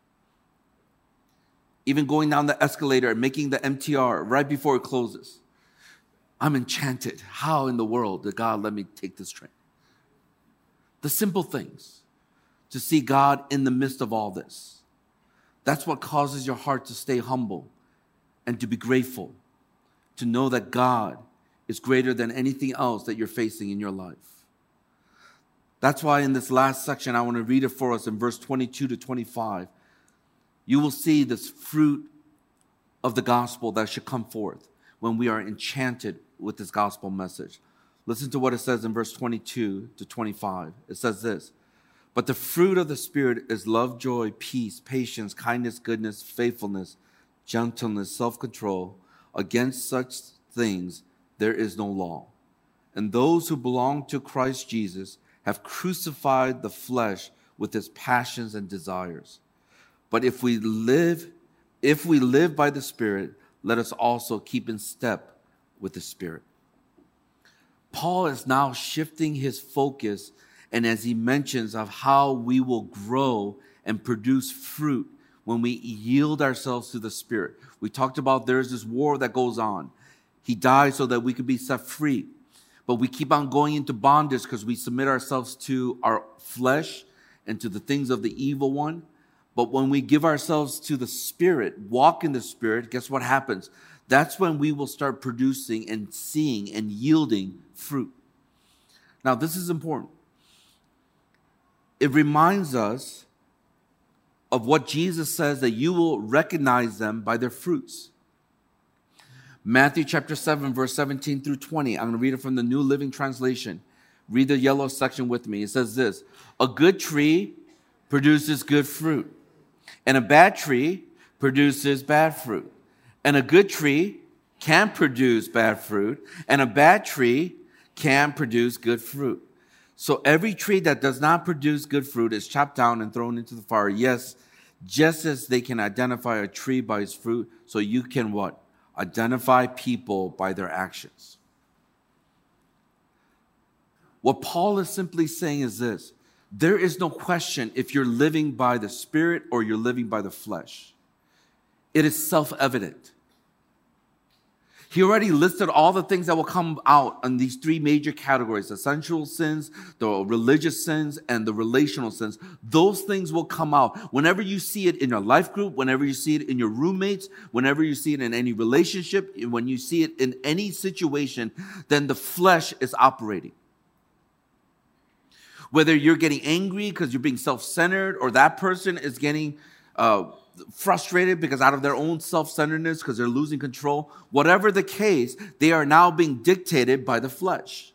Even going down the escalator and making the MTR right before it closes. I'm enchanted. How in the world did God let me take this train? The simple things, to see God in the midst of all this. That's what causes your heart to stay humble and to be grateful, to know that God is greater than anything else that you're facing in your life. That's why in this last section, I want to read it for us in verse 22 to 25. You will see this fruit of the gospel that should come forth when we are enchanted with this gospel message. Listen to what it says in verse 22 to 25. It says this: but the fruit of the Spirit is love, joy, peace, patience, kindness, goodness, faithfulness, gentleness, self-control. Against such things there is no law. And those who belong to Christ Jesus have crucified the flesh with its passions and desires. But if we live by the Spirit, let us also keep in step with the Spirit. Paul is now shifting his focus, and as he mentions of how we will grow and produce fruit when we yield ourselves to the Spirit. We talked about there's this war that goes on. He died so that we could be set free. But we keep on going into bondage because we submit ourselves to our flesh and to the things of the evil one. But when we give ourselves to the Spirit, walk in the Spirit, guess what happens? That's when we will start producing and seeing and yielding fruit. Now, this is important. It reminds us of what Jesus says, that you will recognize them by their fruits. Matthew chapter 7, verse 17 through 20. I'm going to read it from the New Living Translation. Read the yellow section with me. It says this: a good tree produces good fruit, and a bad tree produces bad fruit. And a good tree can produce bad fruit, and a bad tree can produce good fruit. So every tree that does not produce good fruit is chopped down and thrown into the fire. Yes, just as they can identify a tree by its fruit, so you can what? Identify people by their actions. What Paul is simply saying is this: there is no question if you're living by the Spirit or you're living by the flesh. It is self-evident. He already listed all the things that will come out in these three major categories: the sensual sins, the religious sins, and the relational sins. Those things will come out. Whenever you see it in your life group, whenever you see it in your roommates, whenever you see it in any relationship, when you see it in any situation, then the flesh is operating. Whether you're getting angry because you're being self-centered, or that person is getting frustrated because out of their own self-centeredness, because they're losing control. Whatever the case, they are now being dictated by the flesh.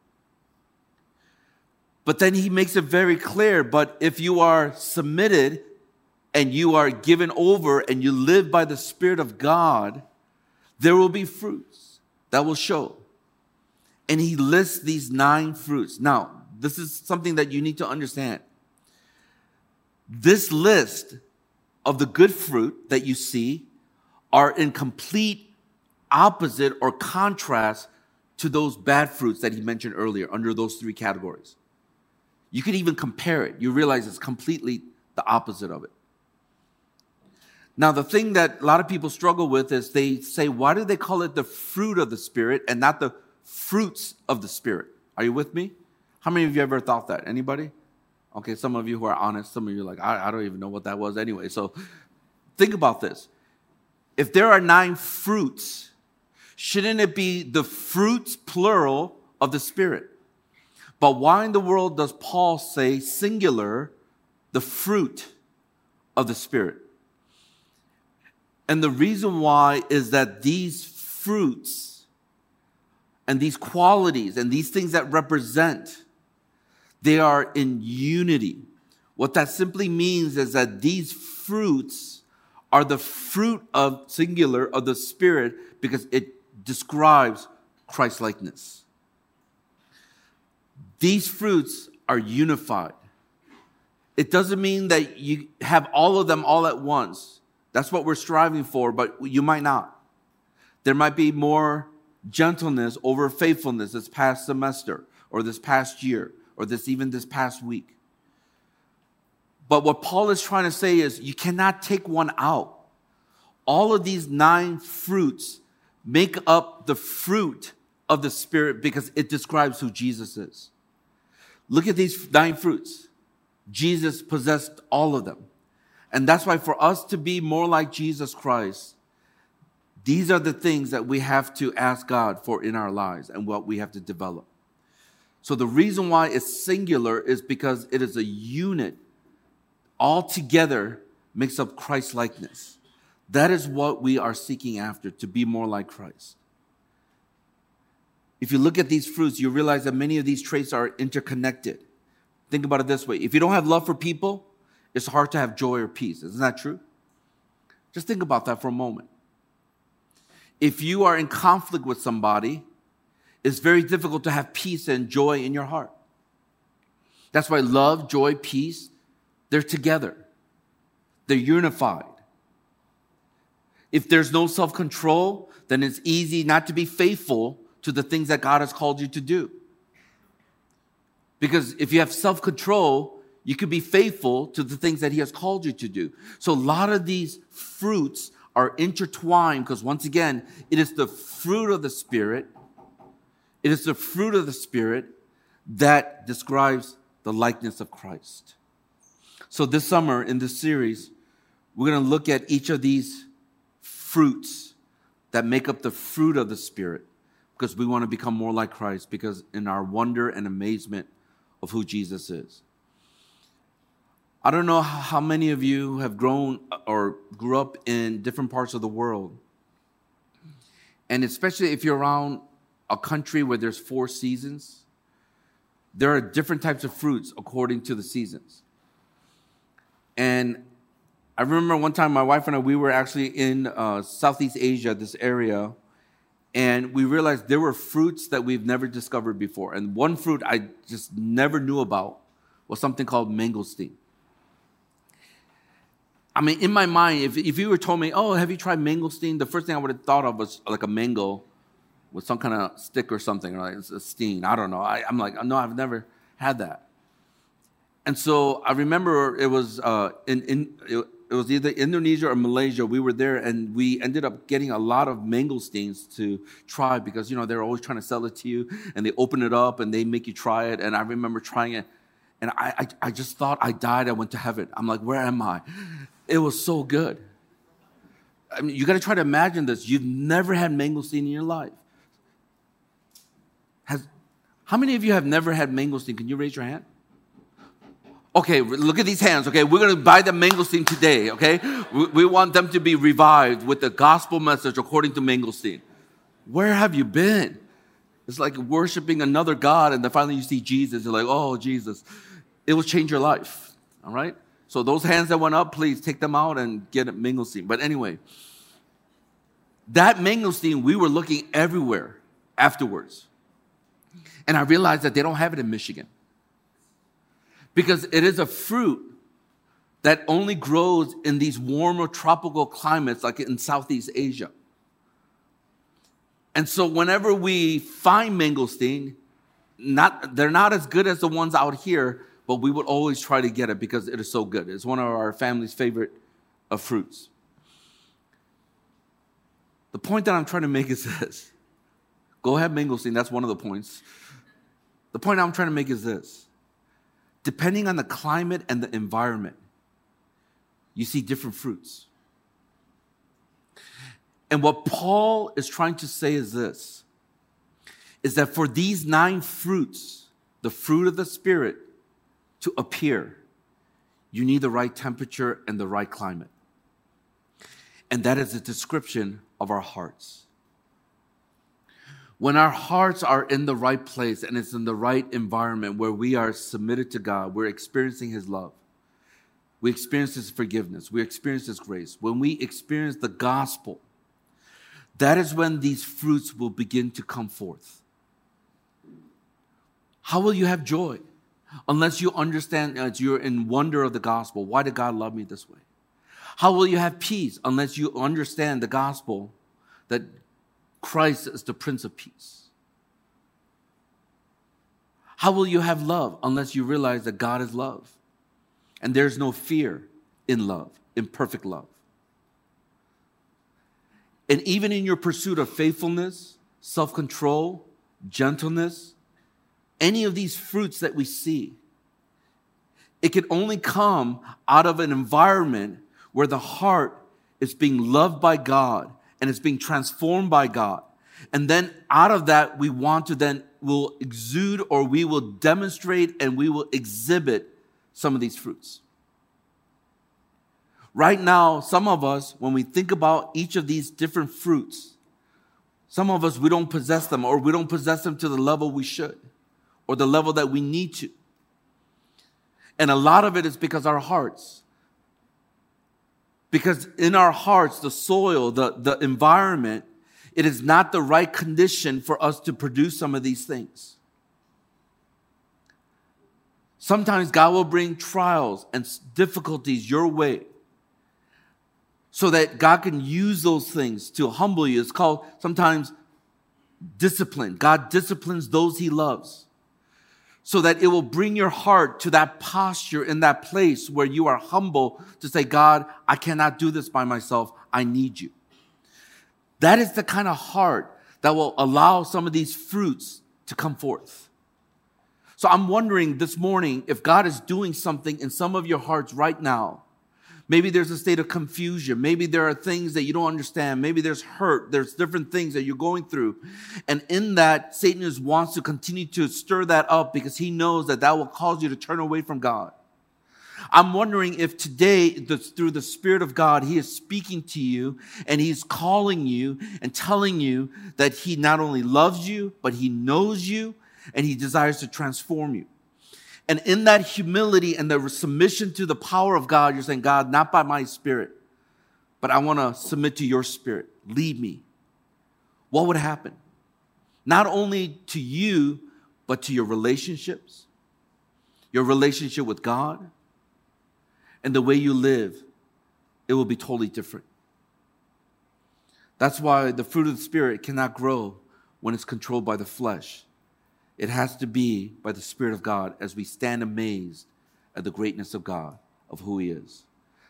But then he makes it very clear, but if you are submitted and you are given over and you live by the Spirit of God, there will be fruits that will show. And he lists these 9 fruits. Now, this is something that you need to understand. This list of the good fruit that you see are in complete opposite or contrast to those bad fruits that he mentioned earlier under those 3 categories. You could even compare it. You realize it's completely the opposite of it. Now, the thing that a lot of people struggle with is they say, why do they call it the fruit of the Spirit and not the fruits of the Spirit? Are you with me? How many of you ever thought that? Anybody? Okay, some of you who are honest, some of you are like, I don't even know what that was anyway. So think about this. If there are 9 fruits, shouldn't it be the fruits, plural, of the Spirit? But why in the world does Paul say singular, the fruit of the Spirit? And the reason why is that these fruits and these qualities and these things that represent, they are in unity. What that simply means is that these fruits are the fruit of singular of the Spirit because it describes Christ-likeness. These fruits are unified. It doesn't mean that you have all of them all at once. That's what we're striving for, but you might not. There might be more gentleness over faithfulness this past semester or this past year or even this past week. But what Paul is trying to say is you cannot take one out. All of these 9 fruits make up the fruit of the Spirit because it describes who Jesus is. Look at these 9 fruits. Jesus possessed all of them. And that's why for us to be more like Jesus Christ, these are the things that we have to ask God for in our lives and what we have to develop. So the reason why it's singular is because it is a unit. All together makes up Christ-likeness. That is what we are seeking after, to be more like Christ. If you look at these fruits, you realize that many of these traits are interconnected. Think about it this way. If you don't have love for people, it's hard to have joy or peace. Isn't that true? Just think about that for a moment. If you are in conflict with somebody, it's very difficult to have peace and joy in your heart. That's why love, joy, peace, they're together. They're unified. If there's no self-control, then it's easy not to be faithful to the things that God has called you to do. Because if you have self-control, you could be faithful to the things that he has called you to do. So a lot of these fruits are intertwined because once again, it is the fruit of the Spirit. It is the fruit of the Spirit that describes the likeness of Christ. So this summer in this series, we're going to look at each of these fruits that make up the fruit of the Spirit because we want to become more like Christ because in our wonder and amazement of who Jesus is. I don't know how many of you have grown or grew up in different parts of the world. And especially if you're around a country where there's 4 seasons, there are different types of fruits according to the seasons. And I remember one time my wife and I, we were actually in Southeast Asia, this area, and we realized there were fruits that we've never discovered before. And one fruit I just never knew about was something called mangosteen. I mean, in my mind, if you were told me, oh, have you tried mangosteen? The first thing I would have thought of was like a mango with some kind of stick or something, right? It's a steen. I don't know. I'm like, no, I've never had that. And so I remember it was it was either Indonesia or Malaysia. We were there, and we ended up getting a lot of mangosteens to try because, they're always trying to sell it to you, and they open it up, and they make you try it. And I remember trying it, and I just thought I died. I went to heaven. I'm like, where am I? It was so good. I mean, you got to try to imagine this. You've never had mangosteen in your life. How many of you have never had mangosteen? Can you raise your hand? Okay, look at these hands, okay? We're going to buy the mangosteen today, okay? We want them to be revived with the gospel message according to mangosteen. Where have you been? It's like worshiping another God, and then finally you see Jesus. You're like, oh, Jesus. It will change your life, all right? So those hands that went up, please take them out and get a mangosteen. But anyway, that mangosteen, we were looking everywhere afterwards. And I realized that they don't have it in Michigan. Because it is a fruit that only grows in these warmer tropical climates like in Southeast Asia. And so whenever we find mangosteen, they're not as good as the ones out here, but we would always try to get it because it is so good. It's one of our family's favorite of fruits. The point that I'm trying to make is this. Go ahead, mangosteen, that's one of the points. The point I'm trying to make is this. Depending on the climate and the environment, you see different fruits. And what Paul is trying to say is this, is that for these 9 fruits, the fruit of the Spirit, to appear, you need the right temperature and the right climate. And that is a description of our hearts. When our hearts are in the right place and it's in the right environment where we are submitted to God, we're experiencing His love. We experience His forgiveness. We experience His grace. When we experience the gospel, that is when these fruits will begin to come forth. How will you have joy? Unless you understand that you're in wonder of the gospel. Why did God love me this way? How will you have peace? Unless you understand the gospel that Christ is the Prince of Peace. How will you have love unless you realize that God is love? And there's no fear in love, in perfect love. And even in your pursuit of faithfulness, self-control, gentleness, any of these fruits that we see, it can only come out of an environment where the heart is being loved by God and it's being transformed by God. And then out of that, we want to then will exude or we will demonstrate and we will exhibit some of these fruits. Right now, some of us, when we think about each of these different fruits, some of us, we don't possess them or we don't possess them to the level we should or the level that we need to. And a lot of it is because our hearts. Because in our hearts, the soil, the environment, it is not the right condition for us to produce some of these things. Sometimes God will bring trials and difficulties your way so that God can use those things to humble you. It's called sometimes discipline. God disciplines those He loves so that it will bring your heart to that posture in that place where you are humble to say, God, I cannot do this by myself. I need you. That is the kind of heart that will allow some of these fruits to come forth. So I'm wondering this morning if God is doing something in some of your hearts right now. Maybe there's a state of confusion. Maybe there are things that you don't understand. Maybe there's hurt. There's different things that you're going through. And in that, Satan just wants to continue to stir that up because he knows that that will cause you to turn away from God. I'm wondering if today, through the Spirit of God, He is speaking to you and He's calling you and telling you that He not only loves you, but He knows you and He desires to transform you. And in that humility and the submission to the power of God, you're saying, God, not by my spirit, but I want to submit to your Spirit. Lead me. What would happen? Not only to you, but to your relationships, your relationship with God, and the way you live, it will be totally different. That's why the fruit of the Spirit cannot grow when it's controlled by the flesh. It has to be by the Spirit of God as we stand amazed at the greatness of God, of who He is.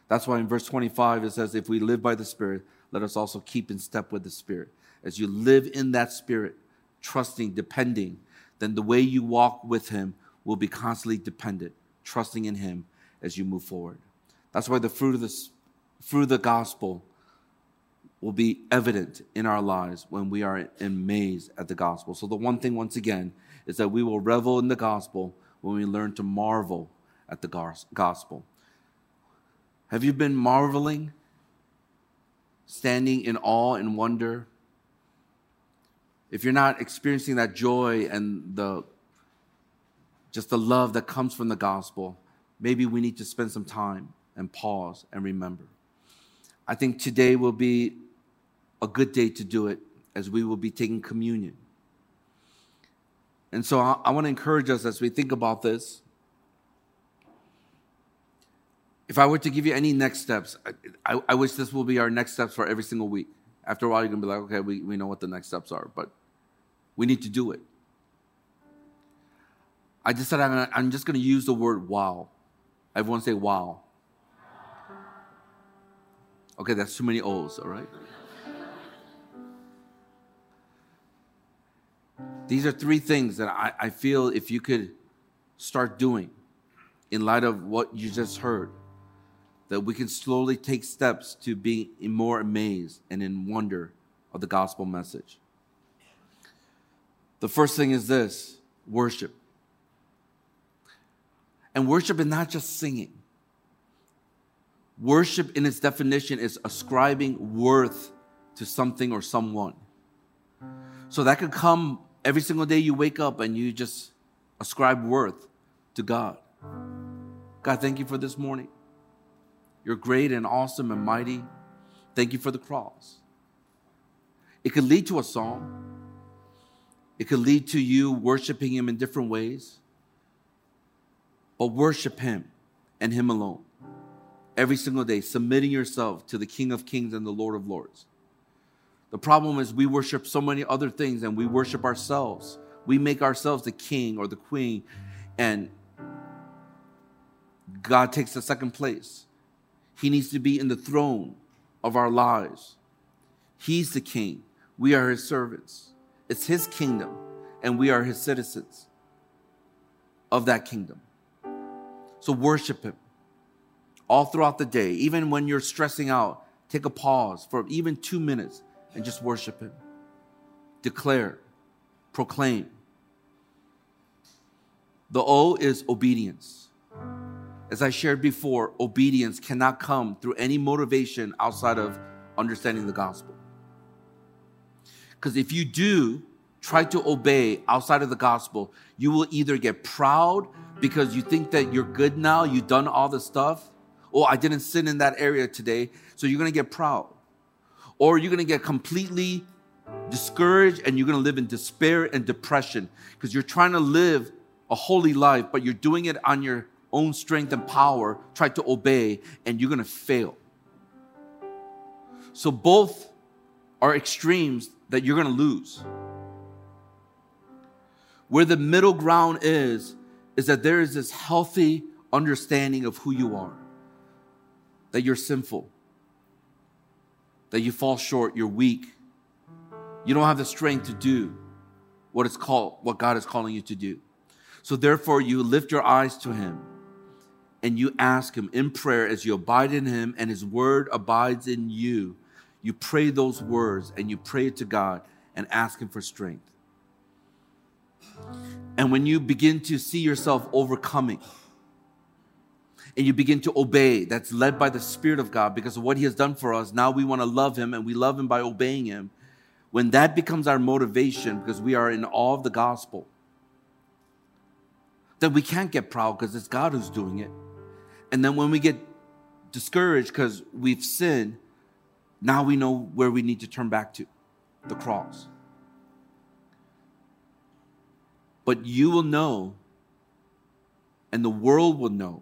That's why in verse 25 it says, if we live by the Spirit, let us also keep in step with the Spirit. As you live in that Spirit, trusting, depending, then the way you walk with him will be constantly dependent, trusting in him as you move forward. That's why the fruit of the gospel will be evident in our lives when we are amazed at the gospel. So the one thing, once again, is that we will revel in the gospel when we learn to marvel at the gospel. Have you been marveling, standing in awe and wonder? If you're not experiencing that joy and just the love that comes from the gospel, maybe we need to spend some time and pause and remember. I think today will be a good day to do it, as we will be taking communion. And so I want to encourage us as we think about this. If I were to give you any next steps, I wish this will be our next steps for every single week. After a while, you're going to be like, okay, we know what the next steps are, but we need to do it. I decided I'm just going to use the word wow. Everyone say wow. Okay, that's too many O's, all right? These are three things that I feel if you could start doing in light of what you just heard, that we can slowly take steps to be more amazed and in wonder of the gospel message. The first thing is this: worship. And worship is not just singing. Worship in its definition is ascribing worth to something or someone. So that could come every single day you wake up and you just ascribe worth to God. God, thank you for this morning. You're great and awesome and mighty. Thank you for the cross. It could lead to a song. It could lead to you worshiping him in different ways. But worship him and him alone. Every single day, submitting yourself to the King of Kings and the Lord of Lords. The problem is we worship so many other things, and we worship ourselves. We make ourselves the king or the queen, and God takes the second place. He needs to be in the throne of our lives. He's the king. We are his servants. It's his kingdom, and we are his citizens of that kingdom. So worship him all throughout the day. Even when you're stressing out, take a pause for even 2 minutes and just worship him. Declare, proclaim. The O is obedience. As I shared before, obedience cannot come through any motivation outside of understanding the gospel. Because if you do try to obey outside of the gospel, you will either get proud because you think that you're good now, you've done all the stuff. Oh, I didn't sin in that area today, so you're going to get proud. Or you're going to get completely discouraged and you're going to live in despair and depression because you're trying to live a holy life, but you're doing it on your own strength and power, try to obey, and you're going to fail. So both are extremes that you're going to lose. Where the middle ground is that there is this healthy understanding of who you are. That you're sinful. That you fall short, you're weak. You don't have the strength to do what God is calling you to do. So therefore you lift your eyes to him and you ask him in prayer as you abide in him and his word abides in you. You pray those words and you pray to God and ask him for strength. And when you begin to see yourself overcoming and you begin to obey, that's led by the Spirit of God because of what he has done for us. Now we want to love him and we love him by obeying him. When that becomes our motivation because we are in awe of the gospel, then we can't get proud because it's God who's doing it. And then when we get discouraged because we've sinned, now we know where we need to turn back to, the cross. But you will know, and the world will know,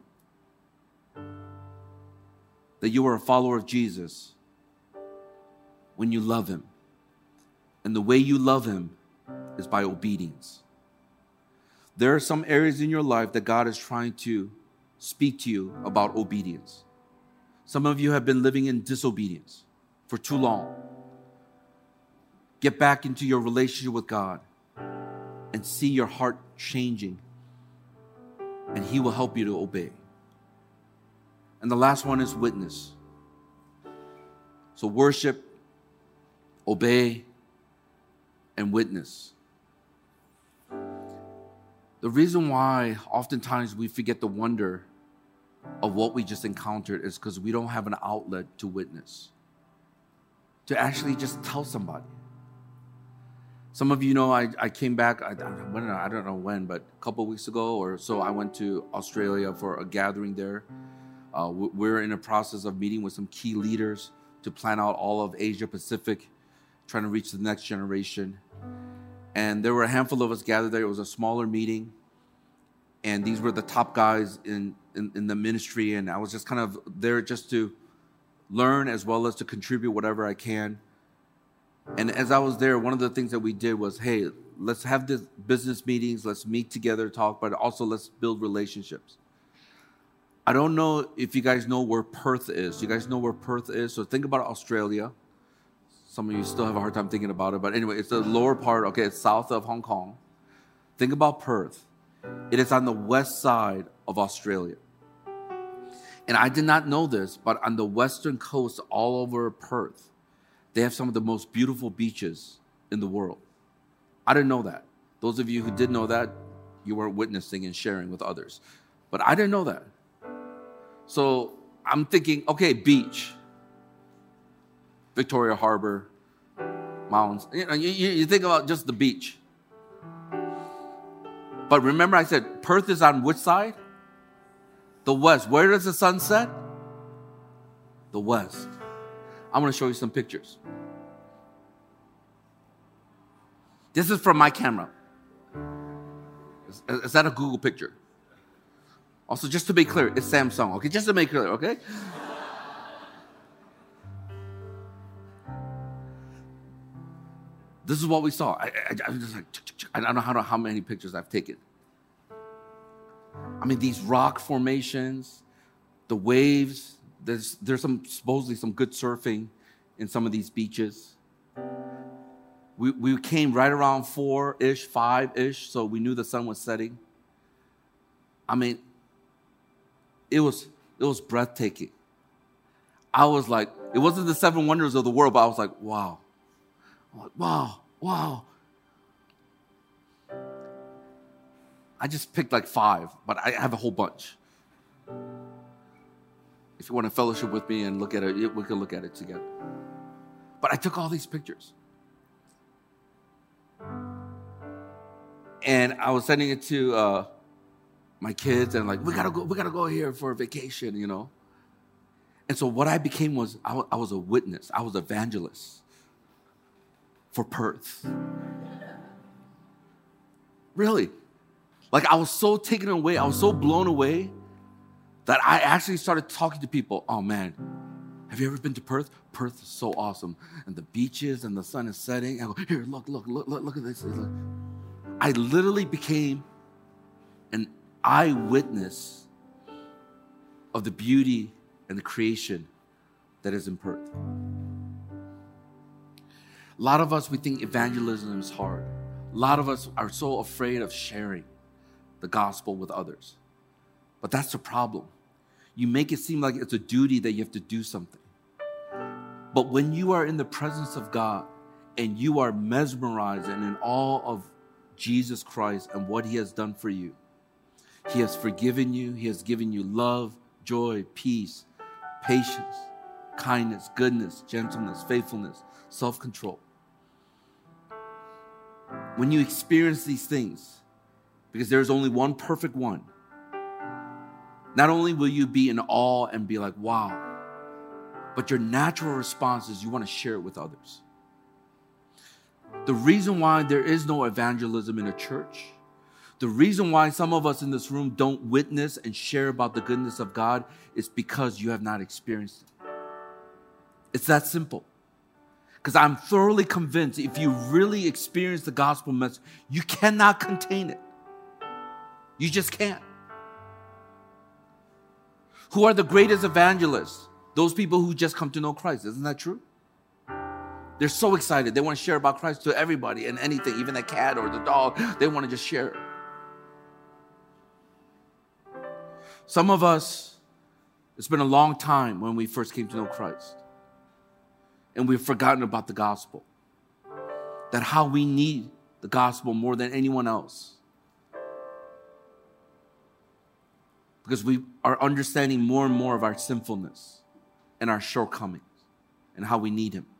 that you are a follower of Jesus when you love him. And the way you love him is by obedience. There are some areas in your life that God is trying to speak to you about obedience. Some of you have been living in disobedience for too long. Get back into your relationship with God and see your heart changing, and He will help you to obey. And the last one is witness. So worship, obey, and witness. The reason why oftentimes we forget the wonder of what we just encountered is because we don't have an outlet to witness, to actually just tell somebody. Some of you know I came back, I don't know when, but a couple of weeks ago or so, I went to Australia for a gathering there. We're in a process of meeting with some key leaders to plan out all of Asia Pacific, trying to reach the next generation. And there were a handful of us gathered there. It was a smaller meeting. And these were the top guys in the ministry. And I was just kind of there just to learn as well as to contribute whatever I can. And as I was there, one of the things that we did was, hey, let's have this business meetings. Let's meet together, talk, but also let's build relationships. I don't know if you guys know where Perth is. You guys know where Perth is? So think about Australia. Some of you still have a hard time thinking about it. But anyway, it's the lower part. Okay, it's south of Hong Kong. Think about Perth. It is on the west side of Australia. And I did not know this, but on the western coast all over Perth, they have some of the most beautiful beaches in the world. I didn't know that. Those of you who did know that, you weren't witnessing and sharing with others. But I didn't know that. So I'm thinking, okay, beach, Victoria Harbor, mountains. You think about just the beach. But remember I said Perth is on which side? The west. Where does the sun set? The west. I'm going to show you some pictures. This is from my camera. Is that a Google picture? Also, just to be clear, it's Samsung, okay? Just to make clear, okay? This is what we saw. I'm just like, I don't know how many pictures I've taken. I mean, these rock formations, the waves, there's supposedly some good surfing in some of these beaches. We came right around 4-ish, 5-ish, so we knew the sun was setting. I mean, it was breathtaking. I was like, it wasn't the 7 wonders of the world, but I was like, wow. I'm like, wow. I just picked like 5, but I have a whole bunch. If you want to fellowship with me and look at it, we can look at it together. But I took all these pictures. And I was sending it to my kids, and like, we gotta go here for a vacation, you know. And so what I became was, I was a witness. I was an evangelist for Perth. Really. Like, I was so taken away, I was so blown away that I actually started talking to people. Oh man, have you ever been to Perth? Perth is so awesome. And the beaches and the sun is setting. I go, here, look at this. I literally became an eyewitness of the beauty and the creation that is in Perth. A lot of us, we think evangelism is hard. A lot of us are so afraid of sharing the gospel with others. But that's the problem. You make it seem like it's a duty that you have to do something. But when you are in the presence of God and you are mesmerized and in awe of Jesus Christ and what He has done for you, He has forgiven you, He has given you love, joy, peace, patience, kindness, goodness, gentleness, faithfulness, self-control. When you experience these things, because there's only one perfect one, not only will you be in awe and be like, wow, but your natural response is you want to share it with others. The reason why there is no evangelism in a church, the reason why some of us in this room don't witness and share about the goodness of God is because you have not experienced it. It's that simple. Because I'm thoroughly convinced if you really experience the gospel message, you cannot contain it. You just can't. Who are the greatest evangelists? Those people who just come to know Christ. Isn't that true? They're so excited. They want to share about Christ to everybody and anything, even the cat or the dog. They want to just share it. Some of us, it's been a long time when we first came to know Christ. And we've forgotten about the gospel. That how we need the gospel more than anyone else. Because we are understanding more and more of our sinfulness and our shortcomings and how we need him.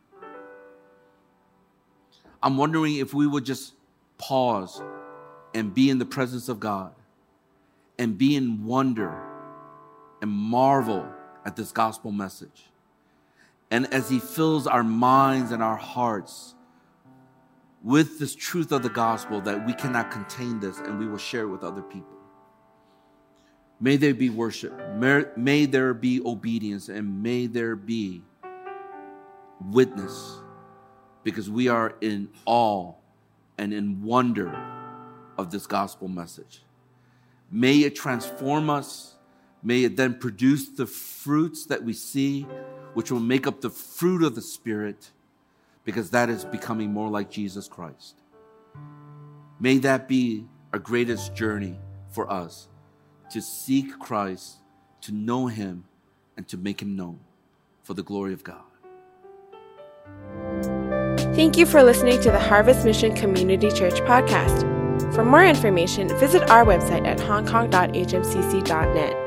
I'm wondering if we would just pause and be in the presence of God and be in wonder and marvel at this gospel message. And as he fills our minds and our hearts with this truth of the gospel, that we cannot contain this and we will share it with other people. May there be worship. May there be obedience, and may there be witness, because we are in awe and in wonder of this gospel message. May it transform us. May it then produce the fruits that we see, which will make up the fruit of the Spirit, because that is becoming more like Jesus Christ. May that be our greatest journey for us, to seek Christ, to know him, and to make him known for the glory of God. Thank you for listening to the Harvest Mission Community Church podcast. For more information, visit our website at hongkong.hmcc.net.